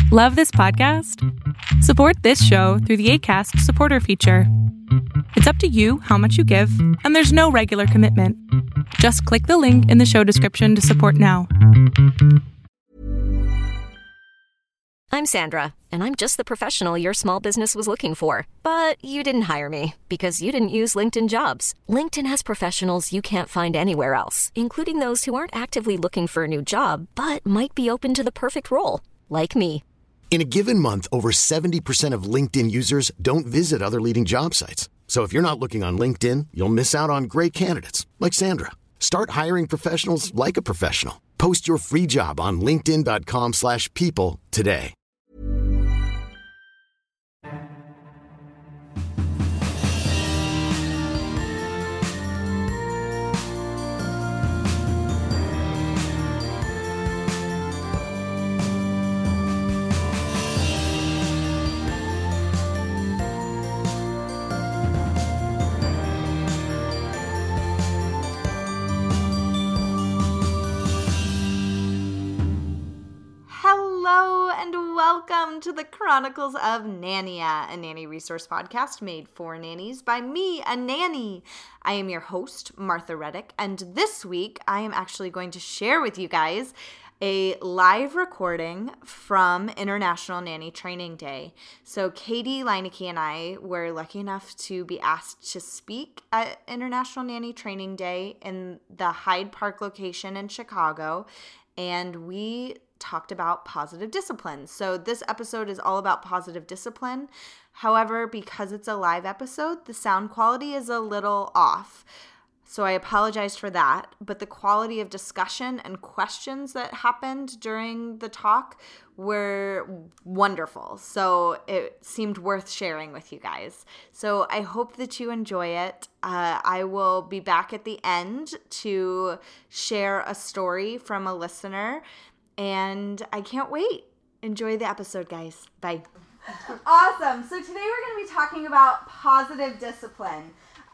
Love this podcast? Support this show through the Acast supporter feature. It's up to you how much you give, and there's no regular commitment. Just click the link in the show description to support now. I'm Sandra, and I'm just the professional your small business was looking for. But you didn't hire me because you didn't use LinkedIn Jobs. LinkedIn has professionals you can't find anywhere else, including those who aren't actively looking for a new job, but might be open to the perfect role, like me. In a given month, over 70% of LinkedIn users don't visit other leading job sites. So if you're not looking on LinkedIn, you'll miss out on great candidates like Sandra. Start hiring professionals like a professional. Post your free job on linkedin.com/people today. Hello and welcome to the Chronicles of Nania, a nanny resource podcast made for nannies by me, a nanny. I am your host, Martha Reddick, and this week I am actually going to share with you guys a live recording from International Nanny Training Day. So Katie Leineke and I were lucky enough to be asked to speak at International Nanny Training Day in the Hyde Park location in Chicago, and we talked about positive discipline. So this episode is all about positive discipline. However, because it's a live episode, the sound quality is a little off. So I apologize for that, but the quality of discussion and questions that happened during the talk were wonderful. So it seemed worth sharing with you guys. So I hope that you enjoy it. I will be back at the end to share a story from a listener, and I can't wait. Enjoy the episode, guys. Bye. Awesome. So today we're going to be talking about positive discipline.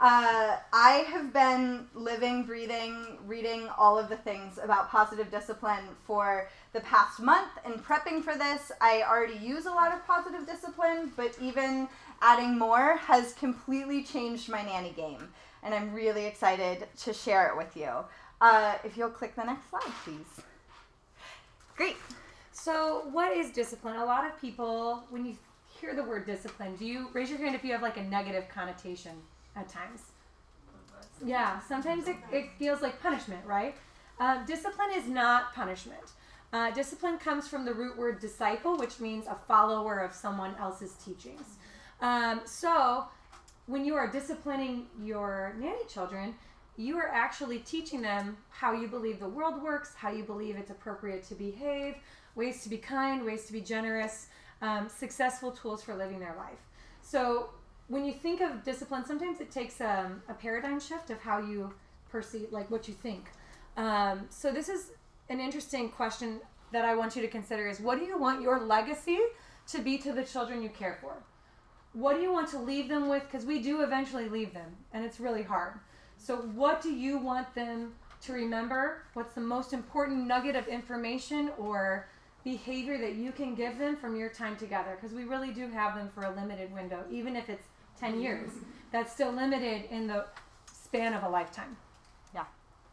I have been living, breathing, reading all of the things about positive discipline for the past month. And prepping for this, I already use a lot of positive discipline, but even adding more has completely changed my nanny game. And I'm really excited to share it with you. If you'll click the next slide, please. Great. So what is discipline? A lot of people, when you hear the word discipline, do you raise your hand if you have like a negative connotation at times? Yeah, sometimes it feels like punishment, right? Discipline is not punishment. Discipline comes from the root word disciple, which means a follower of someone else's teachings. So when you are disciplining your nanny children, you are actually teaching them how you believe the world works, how you believe it's appropriate to behave, ways to be kind, ways to be generous, successful tools for living their life. So when you think of discipline, sometimes it takes a paradigm shift of how you perceive, like what you think. So this is an interesting question that I want you to consider is, what do you want your legacy to be to the children you care for? What do you want to leave them with? Because we do eventually leave them, and it's really hard. So what do you want them to remember? What's the most important nugget of information or behavior that you can give them from your time together? Because we really do have them for a limited window. Even if it's 10 years, that's still limited in the span of a lifetime. Yeah.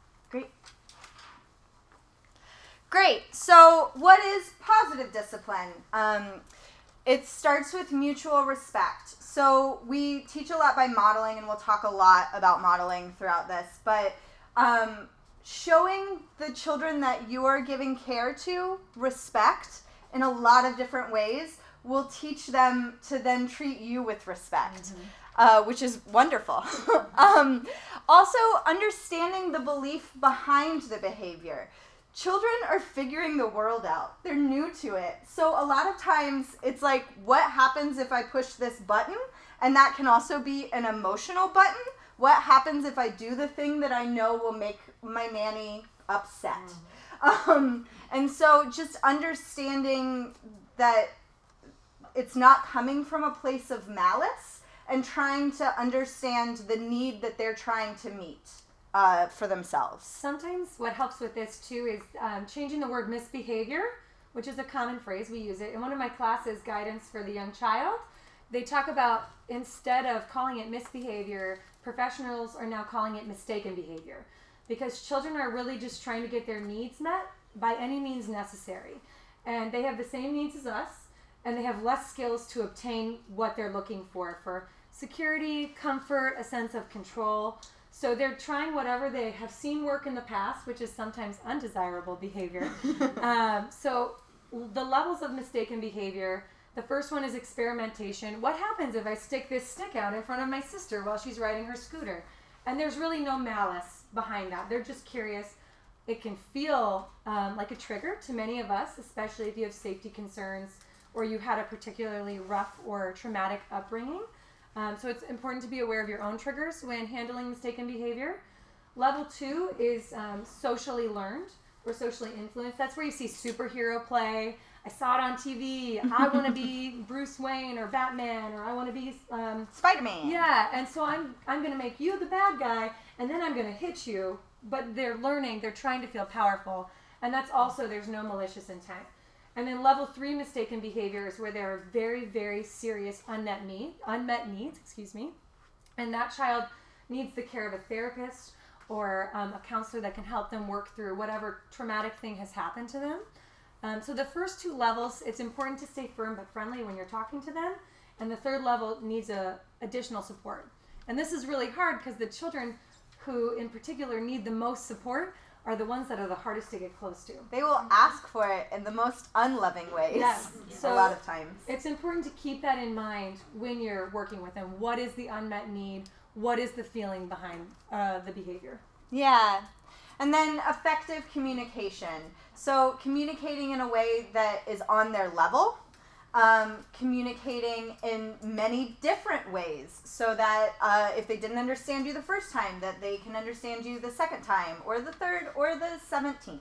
Great. So what is positive discipline? It starts with mutual respect. So we teach a lot by modeling, and we'll talk a lot about modeling throughout this, but showing the children that you are giving care to respect in a lot of different ways will teach them to then treat you with respect, which is wonderful. Also, understanding the belief behind the behavior. Children are figuring the world out. They're new to it. So a lot of times it's like, what happens if I push this button? And that can also be an emotional button. What happens if I do the thing that I know will make my nanny upset? And so just understanding that it's not coming from a place of malice and trying to understand the need that they're trying to meet for themselves. Sometimes what helps with this too is changing the word misbehavior which is a common phrase. We use it. In one of my classes, Guidance for the Young Child, they talk about, instead of calling it misbehavior, professionals are now calling it mistaken behavior, because children are really just trying to get their needs met by any means necessary. And they have the same needs as us, and they have less skills to obtain what they're looking for security, comfort, a sense of control. So they're trying whatever they have seen work in the past, which is sometimes undesirable behavior. So the levels of mistaken behavior, the first one is experimentation. What happens if I stick this stick out in front of my sister while she's riding her scooter? And there's really no malice behind that. They're just curious. It can feel like a trigger to many of us, especially if you have safety concerns or you had a particularly rough or traumatic upbringing. So it's important to be aware of your own triggers when handling mistaken behavior. Level 2 is socially learned or socially influenced. That's where you see superhero play. I saw it on TV. I want to be Bruce Wayne or Batman, or I want to be Spider-Man. Yeah, and so I'm going to make you the bad guy, and then I'm going to hit you. But they're learning. They're trying to feel powerful. And that's also, there's no malicious intent. And then level 3 mistaken behavior is where there are very, very serious unmet needs, and that child needs the care of a therapist or a counselor that can help them work through whatever traumatic thing has happened to them. So the first 2 levels, it's important to stay firm but friendly when you're talking to them, and the third level needs additional support. And this is really hard because the children who in particular need the most support are the ones that are the hardest to get close to. They will ask for it in the most unloving ways. Yes. So a lot of times. It's important to keep that in mind when you're working with them. What is the unmet need? What is the feeling behind the behavior? Yeah. And then effective communication. So communicating in a way that is on their level. Communicating in many different ways so that if they didn't understand you the first time, that they can understand you the second time or the third or the 17th.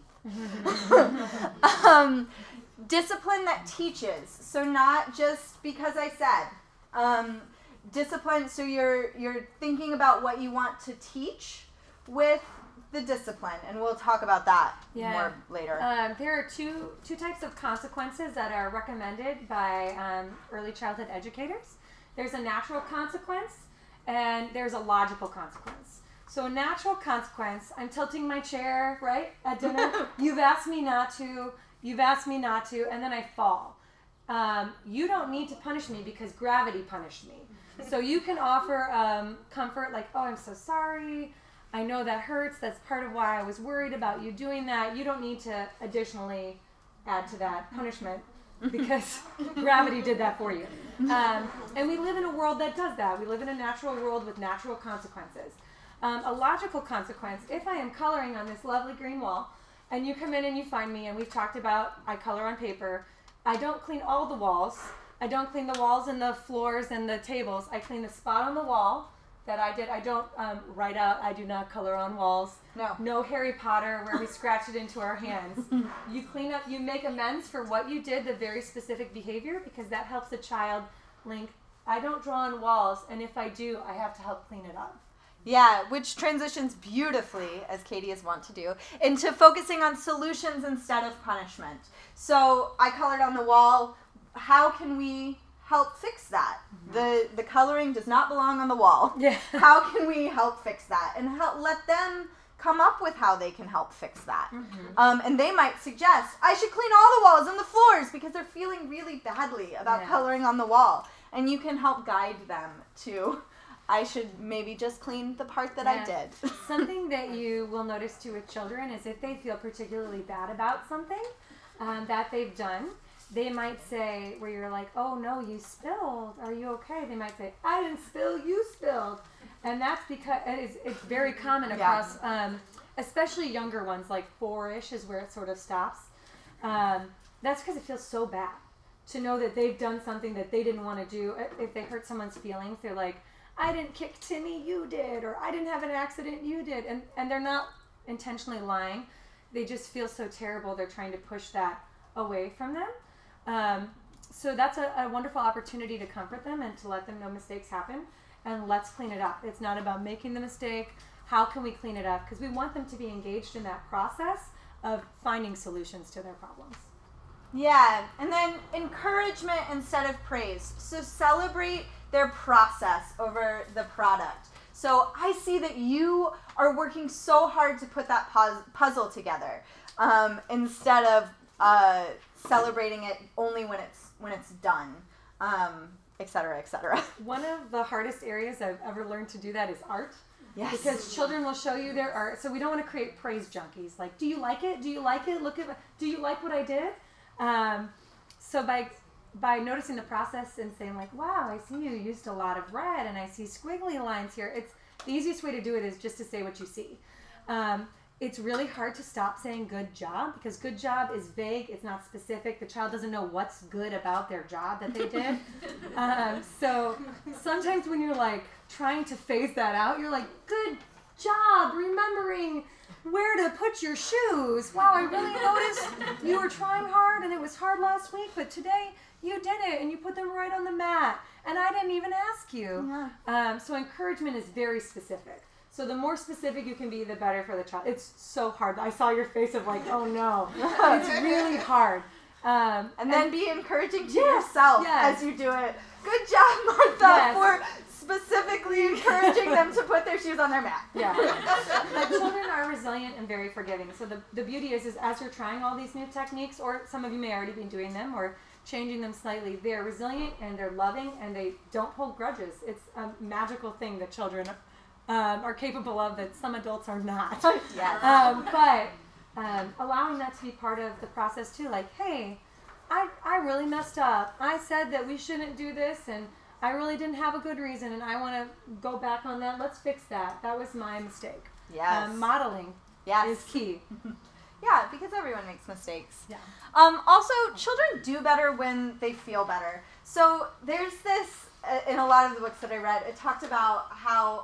Discipline that teaches. So not just because I said. Discipline, so you're thinking about what you want to teach with the discipline, and we'll talk about that more later. There are two types of consequences that are recommended by early childhood educators. There's a natural consequence, and there's a logical consequence. So a natural consequence, I'm tilting my chair, right, at dinner. You've asked me not to, and then I fall. You don't need to punish me because gravity punished me. So you can offer comfort like, oh, I'm so sorry. I know that hurts. That's part of why I was worried about you doing that. You don't need to additionally add to that punishment because gravity did that for you. And we live in a world that does that. We live in a natural world with natural consequences. A logical consequence, if I am coloring on this lovely green wall and you come in and you find me and we've talked about I color on paper, I don't clean all the walls. I don't clean the walls and the floors and the tables. I clean the spot on the wall that I did. I don't write out, I do not color on walls. No Harry Potter where we scratch it into our hands. You clean up, you make amends for what you did, the very specific behavior, because that helps the child link, I don't draw on walls, and if I do, I have to help clean it up. Yeah, which transitions beautifully, as Katie is wont to do, into focusing on solutions instead of punishment. So I colored on the wall. How can we help fix that? Mm-hmm. The coloring does not belong on the wall. Yeah. How can we help fix that? And let them come up with how they can help fix that. Mm-hmm. And they might suggest, I should clean all the walls and the floors because they're feeling really badly about coloring on the wall. And you can help guide them to, I should maybe just clean the part that I did. Something that you will notice too with children is if they feel particularly bad about something that they've done, they might say, where you're like, oh no, you spilled. Are you okay? They might say, I didn't spill, you spilled. And that's because it's very common across, especially younger ones, like 4-ish is where it sort of stops. That's because it feels so bad to know that they've done something that they didn't want to do. If they hurt someone's feelings, they're like, I didn't kick Timmy, you did, or I didn't have an accident, you did. And they're not intentionally lying. They just feel so terrible. They're trying to push that away from them. So that's a wonderful opportunity to comfort them and to let them know mistakes happen, and let's clean it up. It's not about making the mistake. How can we clean it up? Because we want them to be engaged in that process of finding solutions to their problems. Yeah, and then encouragement instead of praise. So celebrate their process over the product. So I see that you are working so hard to put that puzzle together, instead of celebrating it only when it's done, et cetera, et cetera. One of the hardest areas I've ever learned to do that is art. Yes. Because children will show you their art, so we don't want to create praise junkies. Like, do you like it? Do you like it? Do you like what I did? So by noticing the process and saying like, wow, I see you used a lot of red and I see squiggly lines here. It's the easiest way to do it is just to say what you see. It's really hard to stop saying good job because good job is vague. It's not specific. The child doesn't know what's good about their job that they did. So sometimes when you're like trying to phase that out, you're like, good job remembering where to put your shoes. Wow, I really noticed you were trying hard and it was hard last week, but today you did it and you put them right on the mat and I didn't even ask you. Yeah. So encouragement is very specific. So the more specific you can be, the better for the child. It's so hard. I saw your face of like, oh no. It's really hard. And then be encouraging to yourself as you do it. Good job, Martha, for specifically encouraging them to put their shoes on their mat. Yeah. But children are resilient and very forgiving. So the beauty is as you're trying all these new techniques, or some of you may already be doing them or changing them slightly, they're resilient and they're loving and they don't hold grudges. It's a magical thing that children are capable of that some adults are not. Yes. But allowing that to be part of the process too, like, hey, I really messed up. I said that we shouldn't do this and I really didn't have a good reason and I want to go back on that. Let's fix that. That was my mistake. Yes. Modeling is key. Yeah, because everyone makes mistakes. Yeah. Also, children do better when they feel better. So there's this, in a lot of the books that I read, it talked about how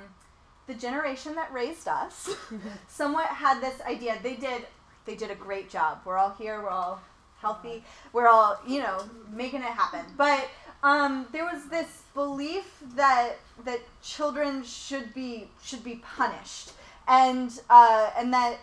the generation that raised us somewhat had this idea. They did a great job. We're all here. We're all healthy. We're all, making it happen. But there was this belief that children should be punished, and that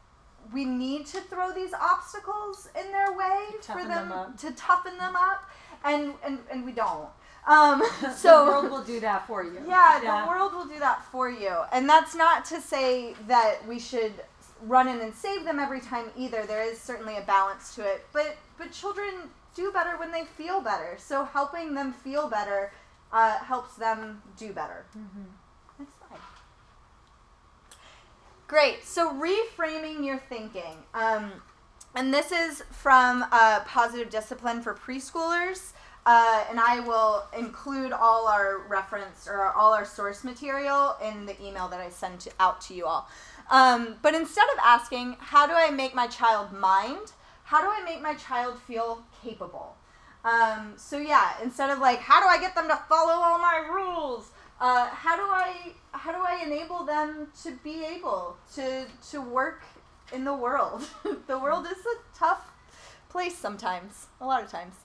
we need to throw these obstacles in their way for them to toughen them up, and we don't. So the world will do that for you. Yeah, the world will do that for you, and that's not to say that we should run in and save them every time either. There is certainly a balance to it, but children do better when they feel better. So helping them feel better helps them do better. Mm-hmm. Next slide. Great. So reframing your thinking. And this is from Positive Discipline for Preschoolers. And I will include all our reference or all our source material in the email that I send out to you all. But instead of asking, how do I make my child mind? How do I make my child feel capable? Instead of like, how do I get them to follow all my rules? How do I enable them to be able to work in the world? The world is a tough place sometimes, a lot of times.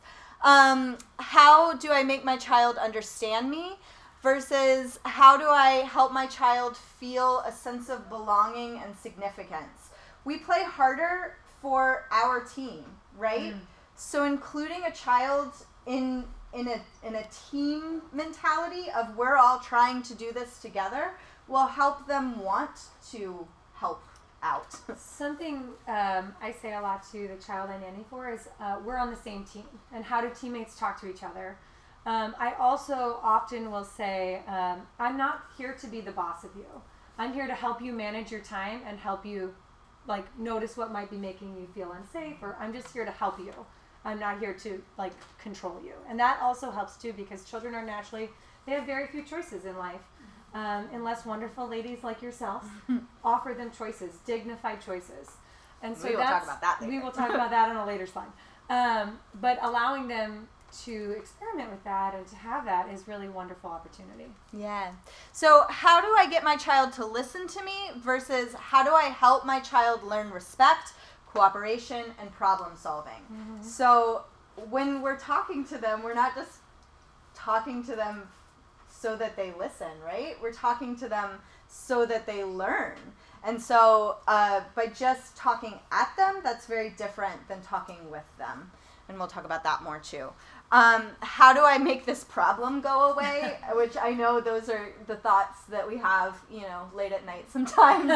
How do I make my child understand me versus how do I help my child feel a sense of belonging and significance? We play harder for our team, right? Mm. So including a child in a team mentality of we're all trying to do this together will help them want to help out. Something I say a lot to the child I nanny for is we're on the same team, and how do teammates talk to each other? I also often will say, I'm not here to be the boss of you. I'm here to help you manage your time and help you notice what might be making you feel unsafe, or I'm just here to help you. I'm not here to control you. And that also helps too, because children are they have very few choices in life. Unless wonderful ladies like yourself offer them choices, dignified choices. And so we will talk about that later. We will talk about that on a later slide. But allowing them to experiment with that and to have that is really a wonderful opportunity. Yeah. So how do I get my child to listen to me versus how do I help my child learn respect, cooperation, and problem solving? Mm-hmm. So when we're talking to them, we're not just talking to them so that they listen, right? We're talking to them so that they learn. And so by just talking at them, that's very different than talking with them. And we'll talk about that more too. How do I make this problem go away? Which I know those are the thoughts that we have, late at night sometimes.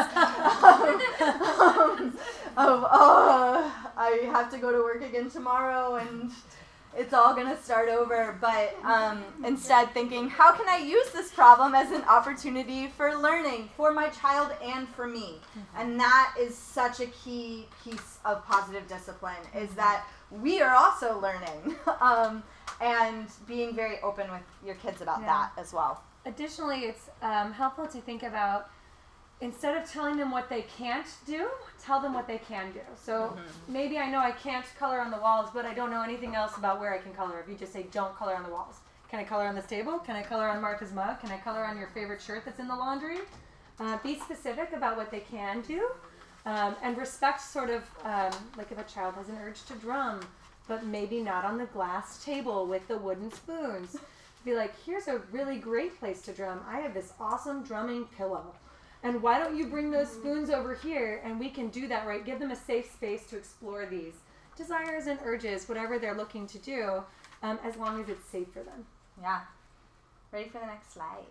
I have to go to work again tomorrow and it's all going to start over. But instead thinking, how can I use this problem as an opportunity for learning for my child and for me? And that is such a key piece of positive discipline, is that we are also learning and being very open with your kids about that as well. Additionally, it's helpful to think about, instead of telling them what they can't do, tell them what they can do. So maybe I know I can't color on the walls, but I don't know anything else about where I can color. If you just say, don't color on the walls. Can I color on this table? Can I color on Martha's mug? Can I color on your favorite shirt that's in the laundry? Be specific about what they can do. And respect sort of, like if a child has an urge to drum, but maybe not on the glass table with the wooden spoons. Be like, here's a really great place to drum. I have this awesome drumming pillow. And why don't you bring those spoons over here and we can do that, right? Give them a safe space to explore these desires and urges, whatever they're looking to do, as long as it's safe for them. Yeah. Ready for the next slide.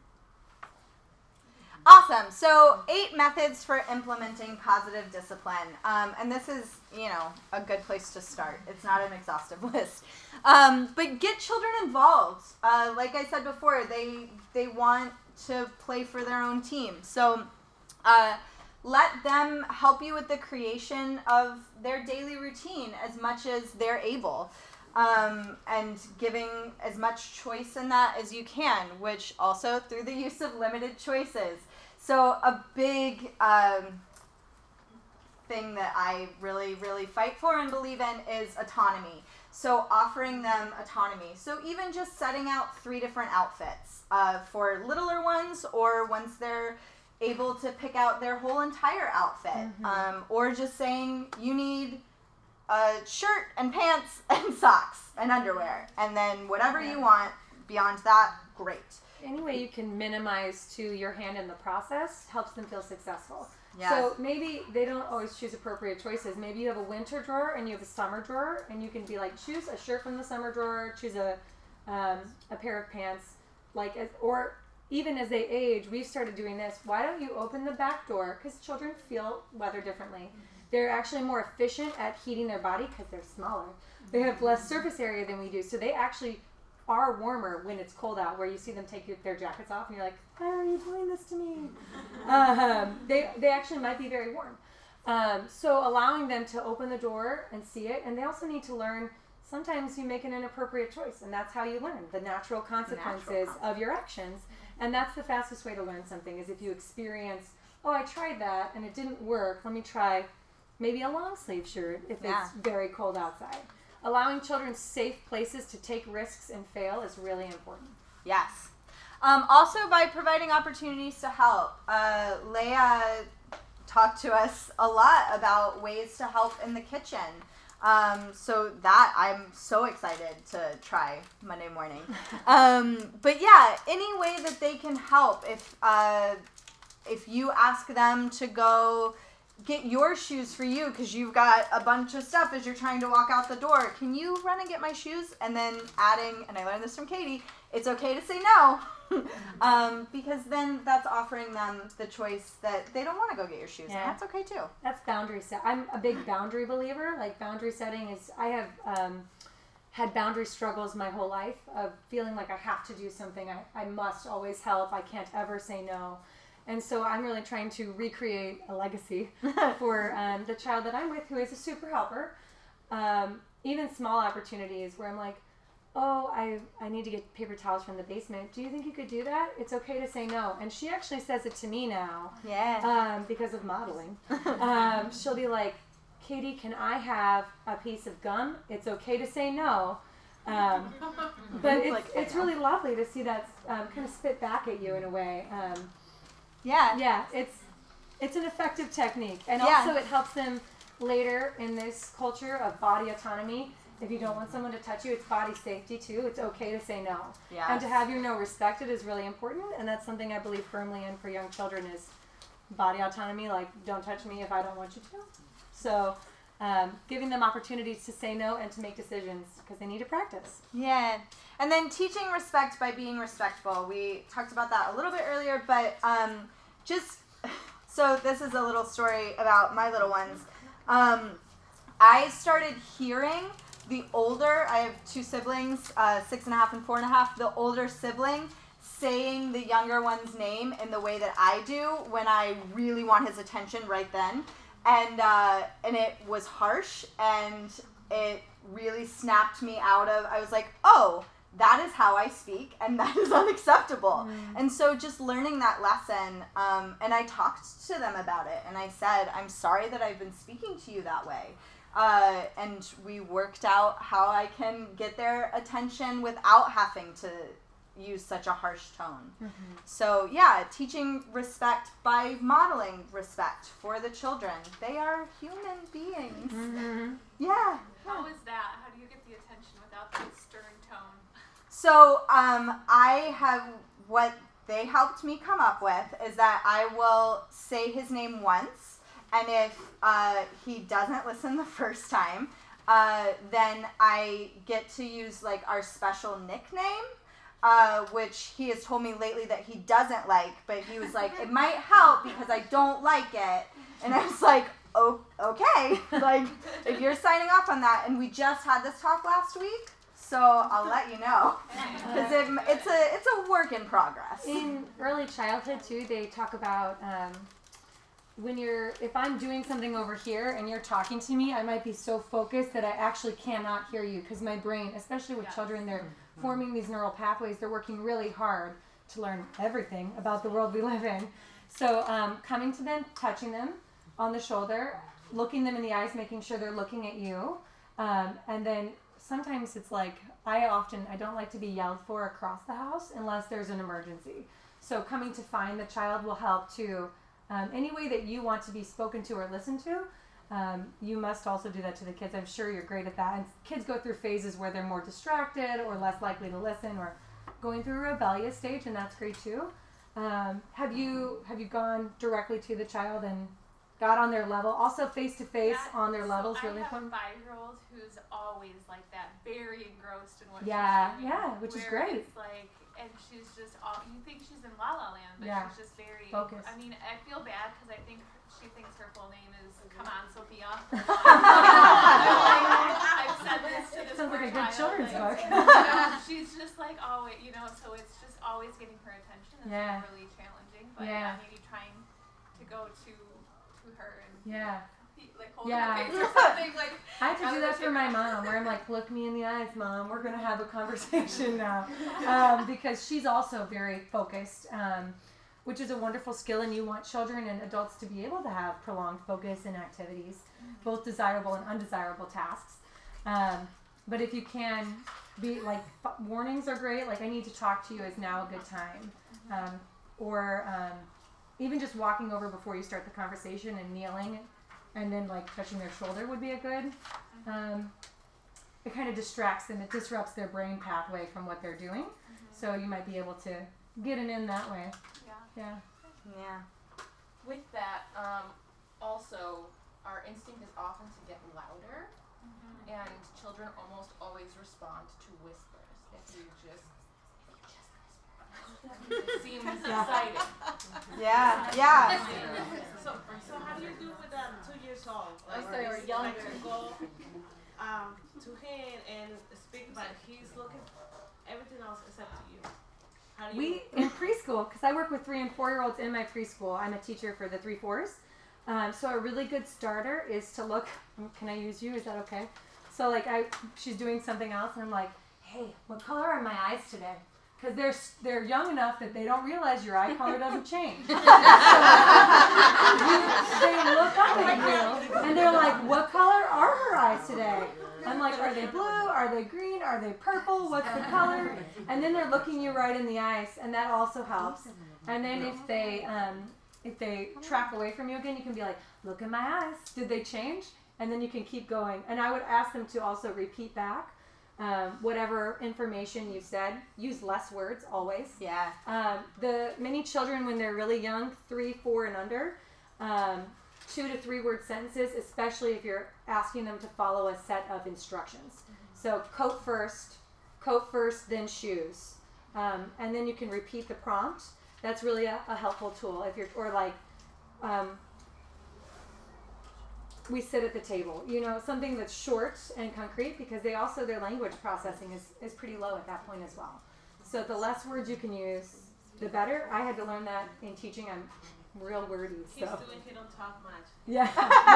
Awesome. So 8 methods for implementing positive discipline. And this is, a good place to start. It's not an exhaustive list. But get children involved. Like I said before, they want to play for their own team. So let them help you with the creation of their daily routine as much as they're able. And giving as much choice in that as you can, which also through the use of limited choices. So a big thing that I really, really fight for and believe in is autonomy. So offering them autonomy. So even just setting out 3 different outfits for littler ones, or once they're able to pick out their whole entire outfit. Or just saying you need a shirt and pants and socks and underwear. And then whatever you want beyond that, great. Any way you can minimize to your hand in the process helps them feel successful. Yes. So maybe they don't always choose appropriate choices. Maybe you have a winter drawer and you have a summer drawer, and you can be like, choose a shirt from the summer drawer, choose a pair of pants, or even as they age, we've started doing this. Why don't you open the back door? Because children feel weather differently. They're actually more efficient at heating their body because they're smaller. They have less surface area than we do, so they actually are warmer when it's cold out, where you see them take their jackets off and you're like, why are you doing this to me? They actually might be very warm. So allowing them to open the door and see it, and they also need to learn, sometimes you make an inappropriate choice, and that's how you learn, the natural consequences of your actions. And that's the fastest way to learn something, is if you experience, I tried that and it didn't work, let me try maybe a long sleeve shirt if it's very cold outside. Allowing children safe places to take risks and fail is really important. Yes. Also by providing opportunities to help. Leah talked to us a lot about ways to help in the kitchen. So that I'm so excited to try Monday morning. But yeah, any way that they can help. If you ask them to go get your shoes for you because you've got a bunch of stuff as you're trying to walk out the door, can you run and get my shoes? And then adding, and I learned this from Katie, it's okay to say no. Because then that's offering them the choice that they don't want to go get your shoes. And that's okay too. That's boundary set. I'm a big boundary believer. Like, boundary setting is, I have had boundary struggles my whole life of feeling like I have to do something. I must always help. I can't ever say no. And so I'm really trying to recreate a legacy for the child that I'm with, who is a super helper. Even small opportunities where I'm like, I need to get paper towels from the basement. Do you think you could do that? It's okay to say no. And she actually says it to me now. Yeah. Because of modeling. She'll be like, Katie, can I have a piece of gum? It's okay to say no. But it's really lovely to see that kind of spit back at you in a way. Yeah, it's an effective technique. And also it helps them later in this culture of body autonomy. If you don't want someone to touch you, it's body safety too. It's okay to say no. Yes. And to have your no respected is really important. And that's something I believe firmly in for young children, is body autonomy, like don't touch me if I don't want you to. So giving them opportunities to say no and to make decisions because they need to practice. Yeah. And then teaching respect by being respectful. We talked about that a little bit earlier, but so this is a little story about my little ones. I started hearing the older, I have 2 siblings, 6.5 and 4.5, the older sibling saying the younger one's name in the way that I do when I really want his attention right then. And it was harsh, and it really snapped me out of, I was like, oh, that is how I speak, and that is unacceptable. And so just learning that lesson, and I talked to them about it, and I said, I'm sorry that I've been speaking to you that way. And we worked out how I can get their attention without having to use such a harsh tone. So yeah, teaching respect by modeling respect for the children. They are human beings. Yeah. How is that? How do you get the attention without that stern tone? So I have, what they helped me come up with is that I will say his name once, and if he doesn't listen the first time, then I get to use like our special nickname, which he has told me lately that he doesn't like, but he was like, it might help because I don't like it. And I was like, oh, okay, like if you're signing off on that. And we just had this talk last week, so I'll let you know, because it's a work in progress. In early childhood too, they talk about if I'm doing something over here and you're talking to me, I might be so focused that I actually cannot hear you, because my brain, especially with children, they're forming these neural pathways. They're working really hard to learn everything about the world we live in. So coming to them, touching them on the shoulder, looking them in the eyes, making sure they're looking at you, and then sometimes it's like, I don't like to be yelled for across the house unless there's an emergency. So coming to find the child will help to, any way that you want to be spoken to or listened to, you must also do that to the kids. I'm sure you're great at that. And kids go through phases where they're more distracted or less likely to listen, or going through a rebellious stage, and that's great too. Have you gone directly to the child and got on their level? Also face to face on their levels, really important. I have a 5-year-old who's always like that, very engrossed in what she's doing. Which is great. It's like, and she's just you think she's in La La Land, but she's just very focused. I mean, I feel bad because I think she thinks her full name is Come On, Sophia. I've said this to this Sounds like a good child, children's book. She's just like always, so it's just always getting her attention. It's really challenging, but maybe trying to go to her and like hold her face or something. Like I had to do that for my mom, where I'm like, look me in the eyes, Mom, we're gonna have a conversation now, because she's also very focused, which is a wonderful skill, and you want children and adults to be able to have prolonged focus in activities, both desirable and undesirable tasks. But if you can be like, warnings are great, like I need to talk to you, is now a good time, or even just walking over before you start the conversation and kneeling and then like touching their shoulder would be a good, it kind of distracts them. It disrupts their brain pathway from what they're doing. So you might be able to get it in that way. Yeah. With that, also our instinct is often to get louder, and children almost always respond to whispers. If you just it seems exciting. So how do you do with 2 years old? Like, they were younger. Like to go to him and speak, but he's looking everything else except to you. How do you? In preschool, because I work with 3 and 4-year-olds in my preschool. I'm a teacher for the 3-4s. So a really good starter is to look. Can I use you? Is that okay? So like she's doing something else, and I'm like, hey, what color are my eyes today? Because they're young enough that they don't realize your eye color doesn't change. So they look up at you and they're like, what color are her eyes today? I'm like, are they blue? Are they green? Are they purple? What's the color? And then they're looking you right in the eyes, and that also helps. And then if they track away from you again, you can be like, look in my eyes. Did they change? And then you can keep going. And I would ask them to also repeat back whatever information you said. Use less words always. Yeah. The many children, when they're really young, 3, 4, and under, 2 to 3 word sentences, especially if you're asking them to follow a set of instructions. So coat first, then shoes. And then you can repeat the prompt. That's really a helpful tool. If you're, or like, we sit at the table, something that's short and concrete, because their language processing is pretty low at that point as well. So the less words you can use, the better. I had to learn that in teaching. I'm real wordy. He's doing, he don't talk much. Yeah.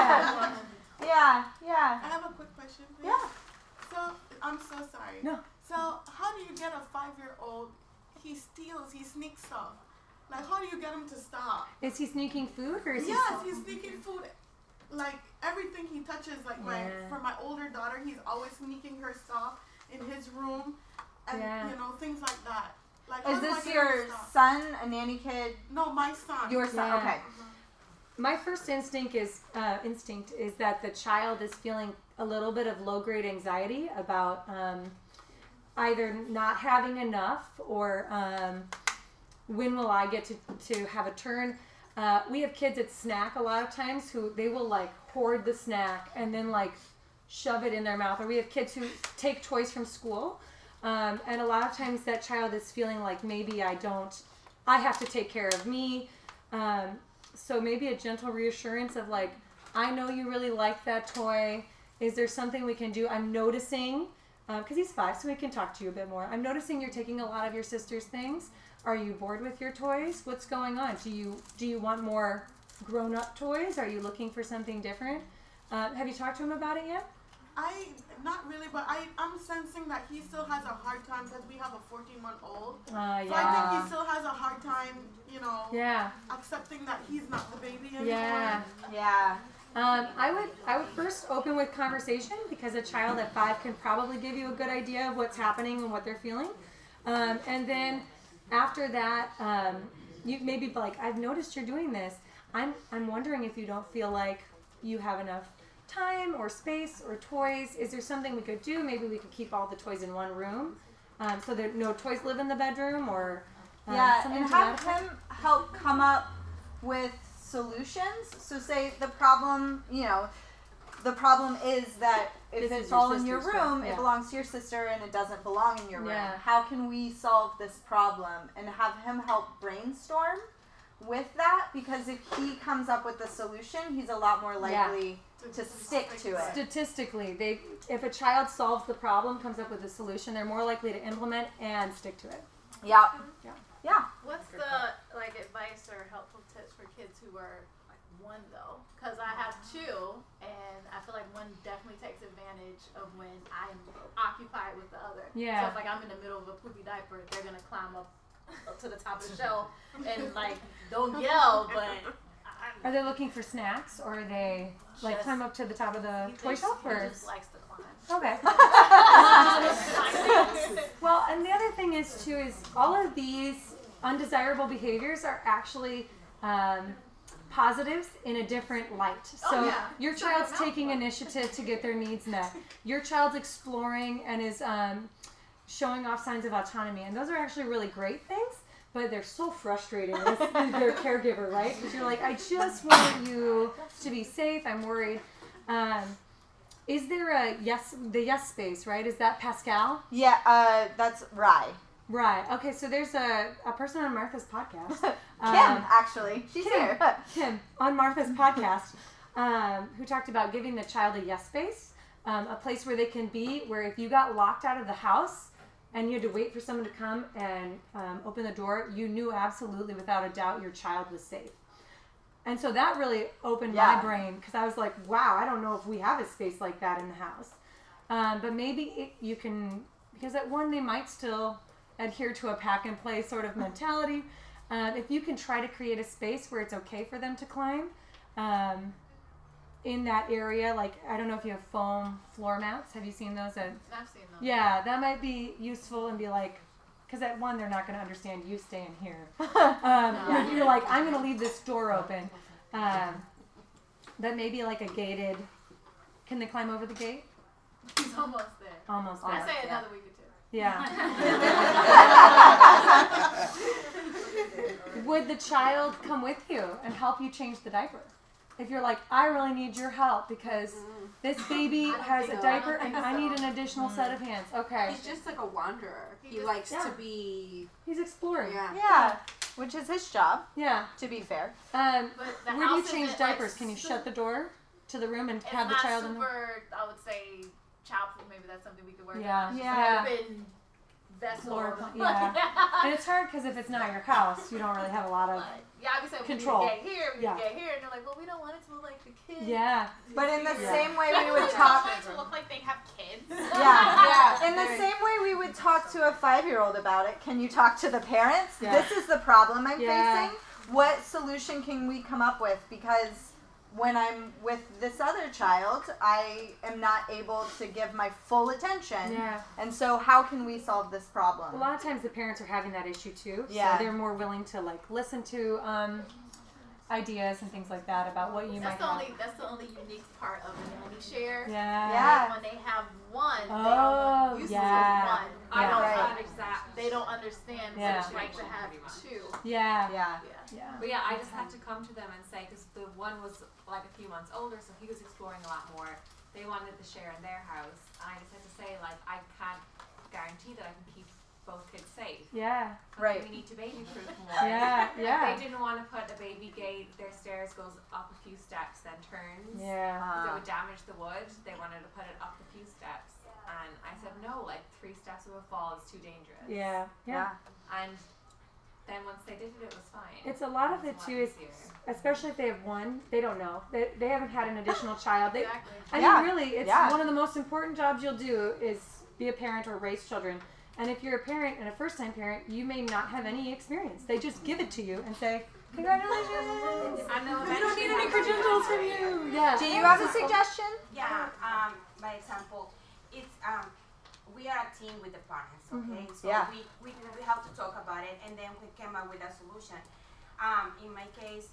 Yeah. I have a quick question, please. Yeah. So, I'm so sorry. No. So, how do you get a 5-year-old, he sneaks stuff. Like, how do you get him to stop? Is he sneaking food or is he? Yes, he's sneaking food. Like, everything he touches, like for my older daughter, he's always sneaking her stuff in his room and, things like that. Like, is this your son, a nanny kid? No, my son. Your son, okay. My first instinct is that the child is feeling a little bit of low-grade anxiety about either not having enough or when will I get to have a turn. We have kids that snack a lot of times who they will like hoard the snack and then like shove it in their mouth. Or we have kids who take toys from school. And a lot of times that child is feeling like maybe I have to take care of me. So maybe a gentle reassurance of like, I know you really like that toy. Is there something we can do? I'm noticing, because he's 5, so we can talk to you a bit more. I'm noticing you're taking a lot of your sister's things. Are you bored with your toys? What's going on? Do you want more grown-up toys? Are you looking for something different? Have you talked to him about it yet? Not really, but I'm sensing that he still has a hard time because we have a 14-month-old. So I think he still has a hard time, accepting that he's not the baby anymore. Yeah. I would first open with conversation, because a child at 5 can probably give you a good idea of what's happening and what they're feeling. And then after that, you maybe be like, I've noticed you're doing this. I'm wondering if you don't feel like you have enough time or space or toys. Is there something we could do? Maybe we could keep all the toys in one room, so that no toys live in the bedroom, or and have him help come up with solutions. So say the problem is that if it's all in your room, it belongs to your sister and it doesn't belong in your room. How can we solve this problem? And have him help brainstorm with that, because if he comes up with a solution, he's a lot more likely to stick to it. Statistically, if a child solves the problem, comes up with a solution, they're more likely to implement and stick to it. Yeah. What's the advice or helpful tips for kids who are like 1 though? Because I have 2, and I feel like one definitely takes advantage of when I'm occupied with the other. Yeah. So if I'm in the middle of a poopy diaper, they're gonna climb up to the top of the shelf and like don't yell, but. Are they looking for snacks, or are they like climb up to the top of the toy shelf? Or just likes to climb. Okay. Well, and the other thing is too is all of these undesirable behaviors are actually positives in a different light. So your child's taking initiative to get their needs met. Your child's exploring and is showing off signs of autonomy, and those are actually really great things. But they're so frustrating with their caregiver, right? Because you're like, I just want you to be safe. I'm worried. Is there the yes space, right? Is that Pascal? Yeah, that's Rye. Right. Okay, so there's a person on Martha's podcast. Kim, actually. She's here. Kim, on Martha's podcast, who talked about giving the child a yes space, a place where they can be, where if you got locked out of the house, and you had to wait for someone to come and open the door, you knew absolutely, without a doubt, your child was safe. And so that really opened my brain, because I was like, wow, I don't know if we have a space like that in the house. But maybe you can, because at 1, they might still adhere to a pack-and-play sort of mentality. If you can try to create a space where it's okay for them to climb, in that area, like, I don't know if you have foam floor mats. Have you seen those? I've seen those. Yeah, that might be useful, and be like, because at 1, they're not going to understand you staying here. You're like, I'm going to leave this door open. But maybe like a gated, can they climb over the gate? He's almost there. Almost there. I say another week or 2. Yeah. Would the child come with you and help you change the diaper? If you're like, I really need your help because this baby has a diaper and I need an additional set of hands. Okay. He's just like a wanderer. He likes to be... He's exploring. Yeah. Which is his job. Yeah. To be fair. Where do you change diapers? Can you shut the door to the room and have the child in the... I would say childproof. Maybe that's something we could work on. Yeah. Open vessel. Yeah. And it's hard because if it's not your house, you don't really have a lot of control. We get here, and they're like, well, we don't want it to look like the kids. Yeah. But in the same way we would talk... to look like they have kids. Yeah. In the same way we would talk to a 5-year-old about it, can you talk to the parents? Yeah. This is the problem I'm facing. What solution can we come up with? Because when I'm with this other child, I am not able to give my full attention. Yeah. And so how can we solve this problem? A lot of times the parents are having that issue too. Yeah. So they're more willing to like listen to ideas and things like that about what you might have. That's the only unique part of a nanny share. Yeah. When they have one, they are used to one. They don't understand what it's like to have 2. Yeah. But yeah, I just had to come to them and say, because the one was like a few months older, so he was exploring a lot more. They wanted to share in their house, and I just had to say, like, I can't guarantee that I can keep both kids safe. Yeah. Right. We need to baby-proof more. Yeah. They didn't want to put a baby gate. Their stairs goes up a few steps, then turns. Yeah. Because it would damage the wood. They wanted to put it up a few steps, and I said no. Like 3 steps of a fall is too dangerous. Yeah. And then once they did it, it was fine. It's a lot of it too, is especially if they have one, they don't know. They haven't had an additional child. I mean, really, it's one of the most important jobs you'll do is be a parent or raise children. And if you're a parent and a first-time parent, you may not have any experience. They just give it to you and say, congratulations. I know. We don't need any credentials from you. Yeah. Do you have a suggestion? Yeah. By example, it's we are a team with the parents, okay? Mm-hmm. So we have to talk about it, and then we came up with a solution. In my case,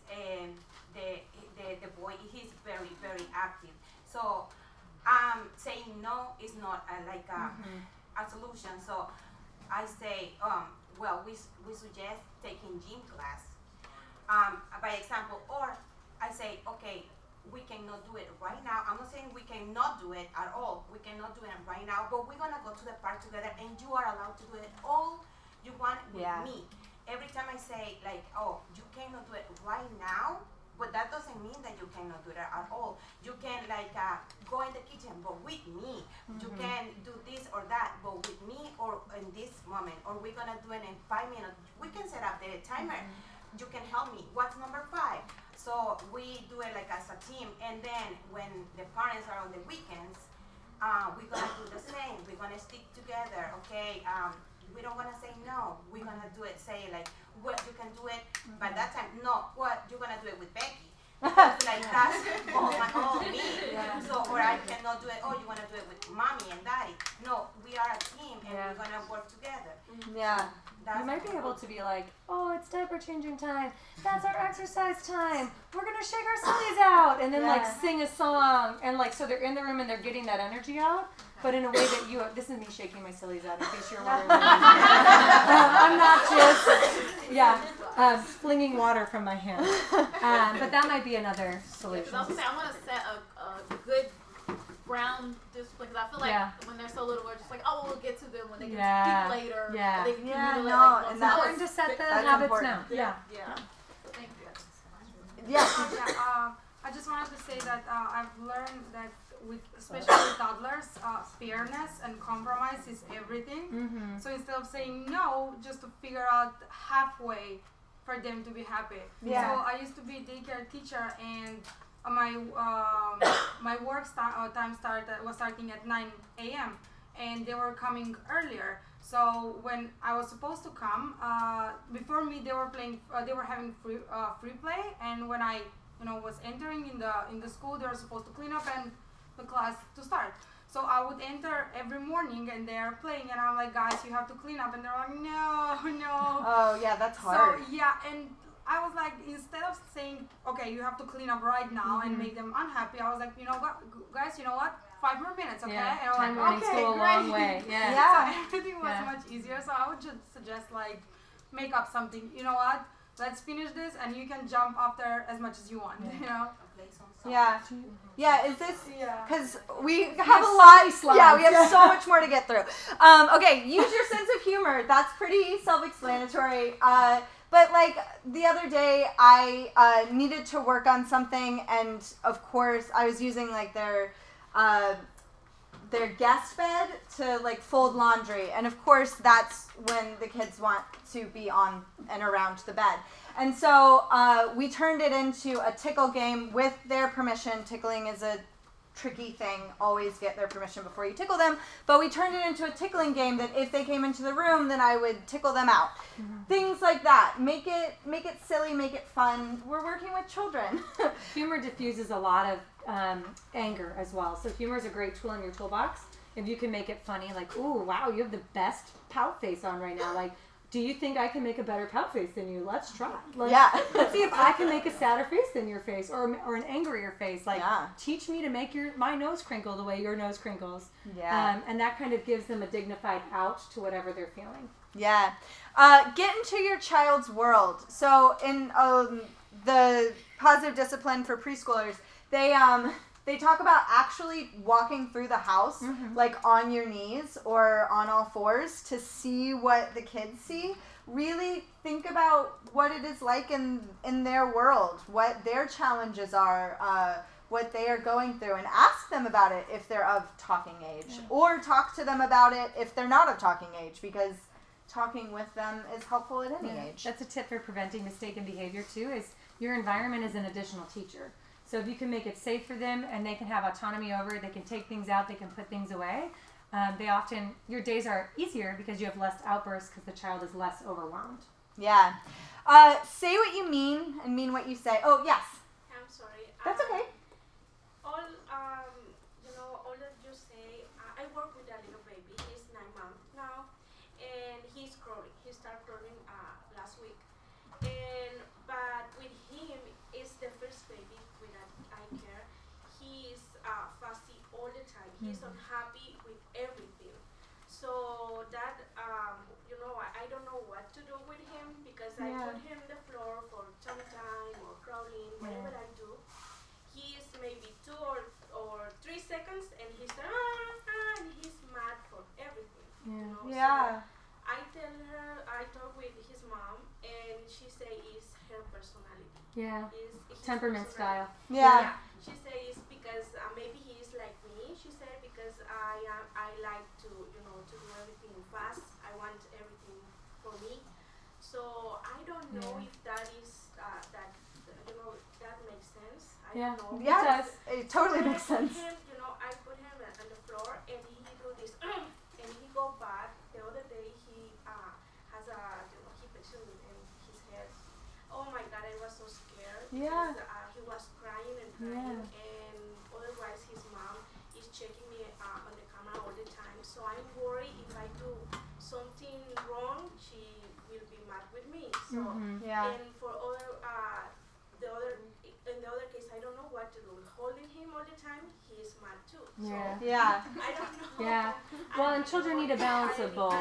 the boy, he's very, very active. So saying no is not a solution. So I say, well, we suggest taking gym class, by example, or I say, okay, we cannot do it right now. I'm not saying we cannot do it at all. We cannot do it right now, but we're gonna go to the park together, and you are allowed to do it all you want with me. Every time I say like, oh, you cannot do it right now, but that doesn't mean that you cannot do that at all. You can go in the kitchen, but with me. Mm-hmm. You can do this or that, but with me or in this moment, or we're gonna do it in 5 minutes. We can set up the timer. Mm-hmm. You can help me. What's number 5? So we do it like as a team, and then when the parents are on the weekends, we're gonna do the same. We're gonna stick together, okay? We don't wanna say no. We're gonna do it, say like, what, you can do it by that time. No, what, you're gonna do it with Becky. Because like that's all me. Yeah. So, or I cannot do it, oh, you wanna do it with mommy and daddy. No, we are a team and we're gonna work together. Yeah. You might be able to be like, oh, it's diaper changing time. That's our exercise time. We're going to shake our sillies out. And then like sing a song. And like, so they're in the room and they're getting that energy out. But in a way that you, this is me shaking my sillies out in case you're wondering. I'm not just, flinging water from my hand. But that might be another solution. I was going to say, I want to set a good ground discipline, because I feel like when they're so little, we're just like, oh, we'll get to them when they can speak later. Yeah. They can and that's important to set the habits important. now. Yeah. Thank you. I just wanted to say that I've learned that especially with toddlers, fairness and compromise is everything. Mm-hmm. So instead of saying no, just to figure out halfway for them to be happy. Yeah. So I used to be a daycare teacher, and my work time was starting at 9 a.m. and they were coming earlier. So when I was supposed to come, before me they were playing. They were having free play, and when I was entering in the school, they were supposed to clean up and the class to start. So I would enter every morning and they're playing, and I'm like, guys, you have to clean up, and they're like, no. Oh yeah, that's hard. So and I was like, instead of saying, okay, you have to clean up right now and make them unhappy, I was like, you know what, guys, you know what? 5 more minutes, okay? Yeah. And I'm Time like, warnings go a long way. Yeah. So everything was much easier. So I would just suggest like make up something. You know what? Let's finish this, and you can jump off there as much as you want. You know. Yeah. Yeah, is this, because we have a lot, we have so much more to get through. Okay, use your sense of humor. That's pretty self-explanatory. But like the other day, I needed to work on something, and of course, I was using like their guest bed to like fold laundry, and of course, that's when the kids want to be on and around the bed. And so we turned it into a tickle game with their permission. Tickling is a tricky thing. Always get their permission before you tickle them. But we turned it into a tickling game that if they came into the room, then I would tickle them out. Mm-hmm. Things like that. Make it silly, make it fun. We're working with children. Humor diffuses a lot of anger as well. So humor is a great tool in your toolbox. If you can make it funny, like, ooh, wow, you have the best pout face on right now. Like, do you think I can make a better pout face than you? Let's try. Let's see if I can make a sadder face than your face, or an angrier face. Like, teach me to make my nose crinkle the way your nose crinkles. Yeah. And that kind of gives them a dignified out to whatever they're feeling. Yeah. Get into your child's world. So in the positive discipline for preschoolers, they talk about actually walking through the house, like on your knees or on all fours to see what the kids see. Really think about what it is like in their world, what their challenges are, what they are going through, and ask them about it if they're of talking age, or talk to them about it if they're not of talking age, because talking with them is helpful at any age. That's a tip for preventing mistaken behavior too, is your environment is an additional teacher. So if you can make it safe for them and they can have autonomy over it, they can take things out, they can put things away, your days are easier because you have less outbursts because the child is less overwhelmed. Yeah. Say what you mean and mean what you say. Oh, yes. I'm sorry. That's okay. All that you say, I work with a little baby. He's 9 months now, and he's crawling. He started crawling last week. But with him, it's the first baby with eye care. He's fussy all the time. He's unhappy with everything. So that, I don't know what to do with him, because I put him on the floor for some time or crawling, whatever I do. He's maybe 2 or 3 seconds, and he's and he's mad for everything. Yeah. So I talk with his mom, and she say it's her personality. Yeah. Temperament style. Yeah. She says because maybe he is like me. She said because I like to do everything fast. I want everything for me. So I don't know if that is that makes sense. I don't know. Yeah, it does. It totally makes sense. I put him on the floor, and he do this, and he go back. The other day he has a hip infection in his head. Oh my God, I was so scared. Yeah. Because he was crying and crying, and otherwise his mom is checking me on the camera all the time. So I'm worried if I do something wrong, she will be mad with me. So and for in the other case, I don't know what to do. Holding him all the time, he is mad too. So yeah. I don't know. Yeah. Well, and children need a balance of both.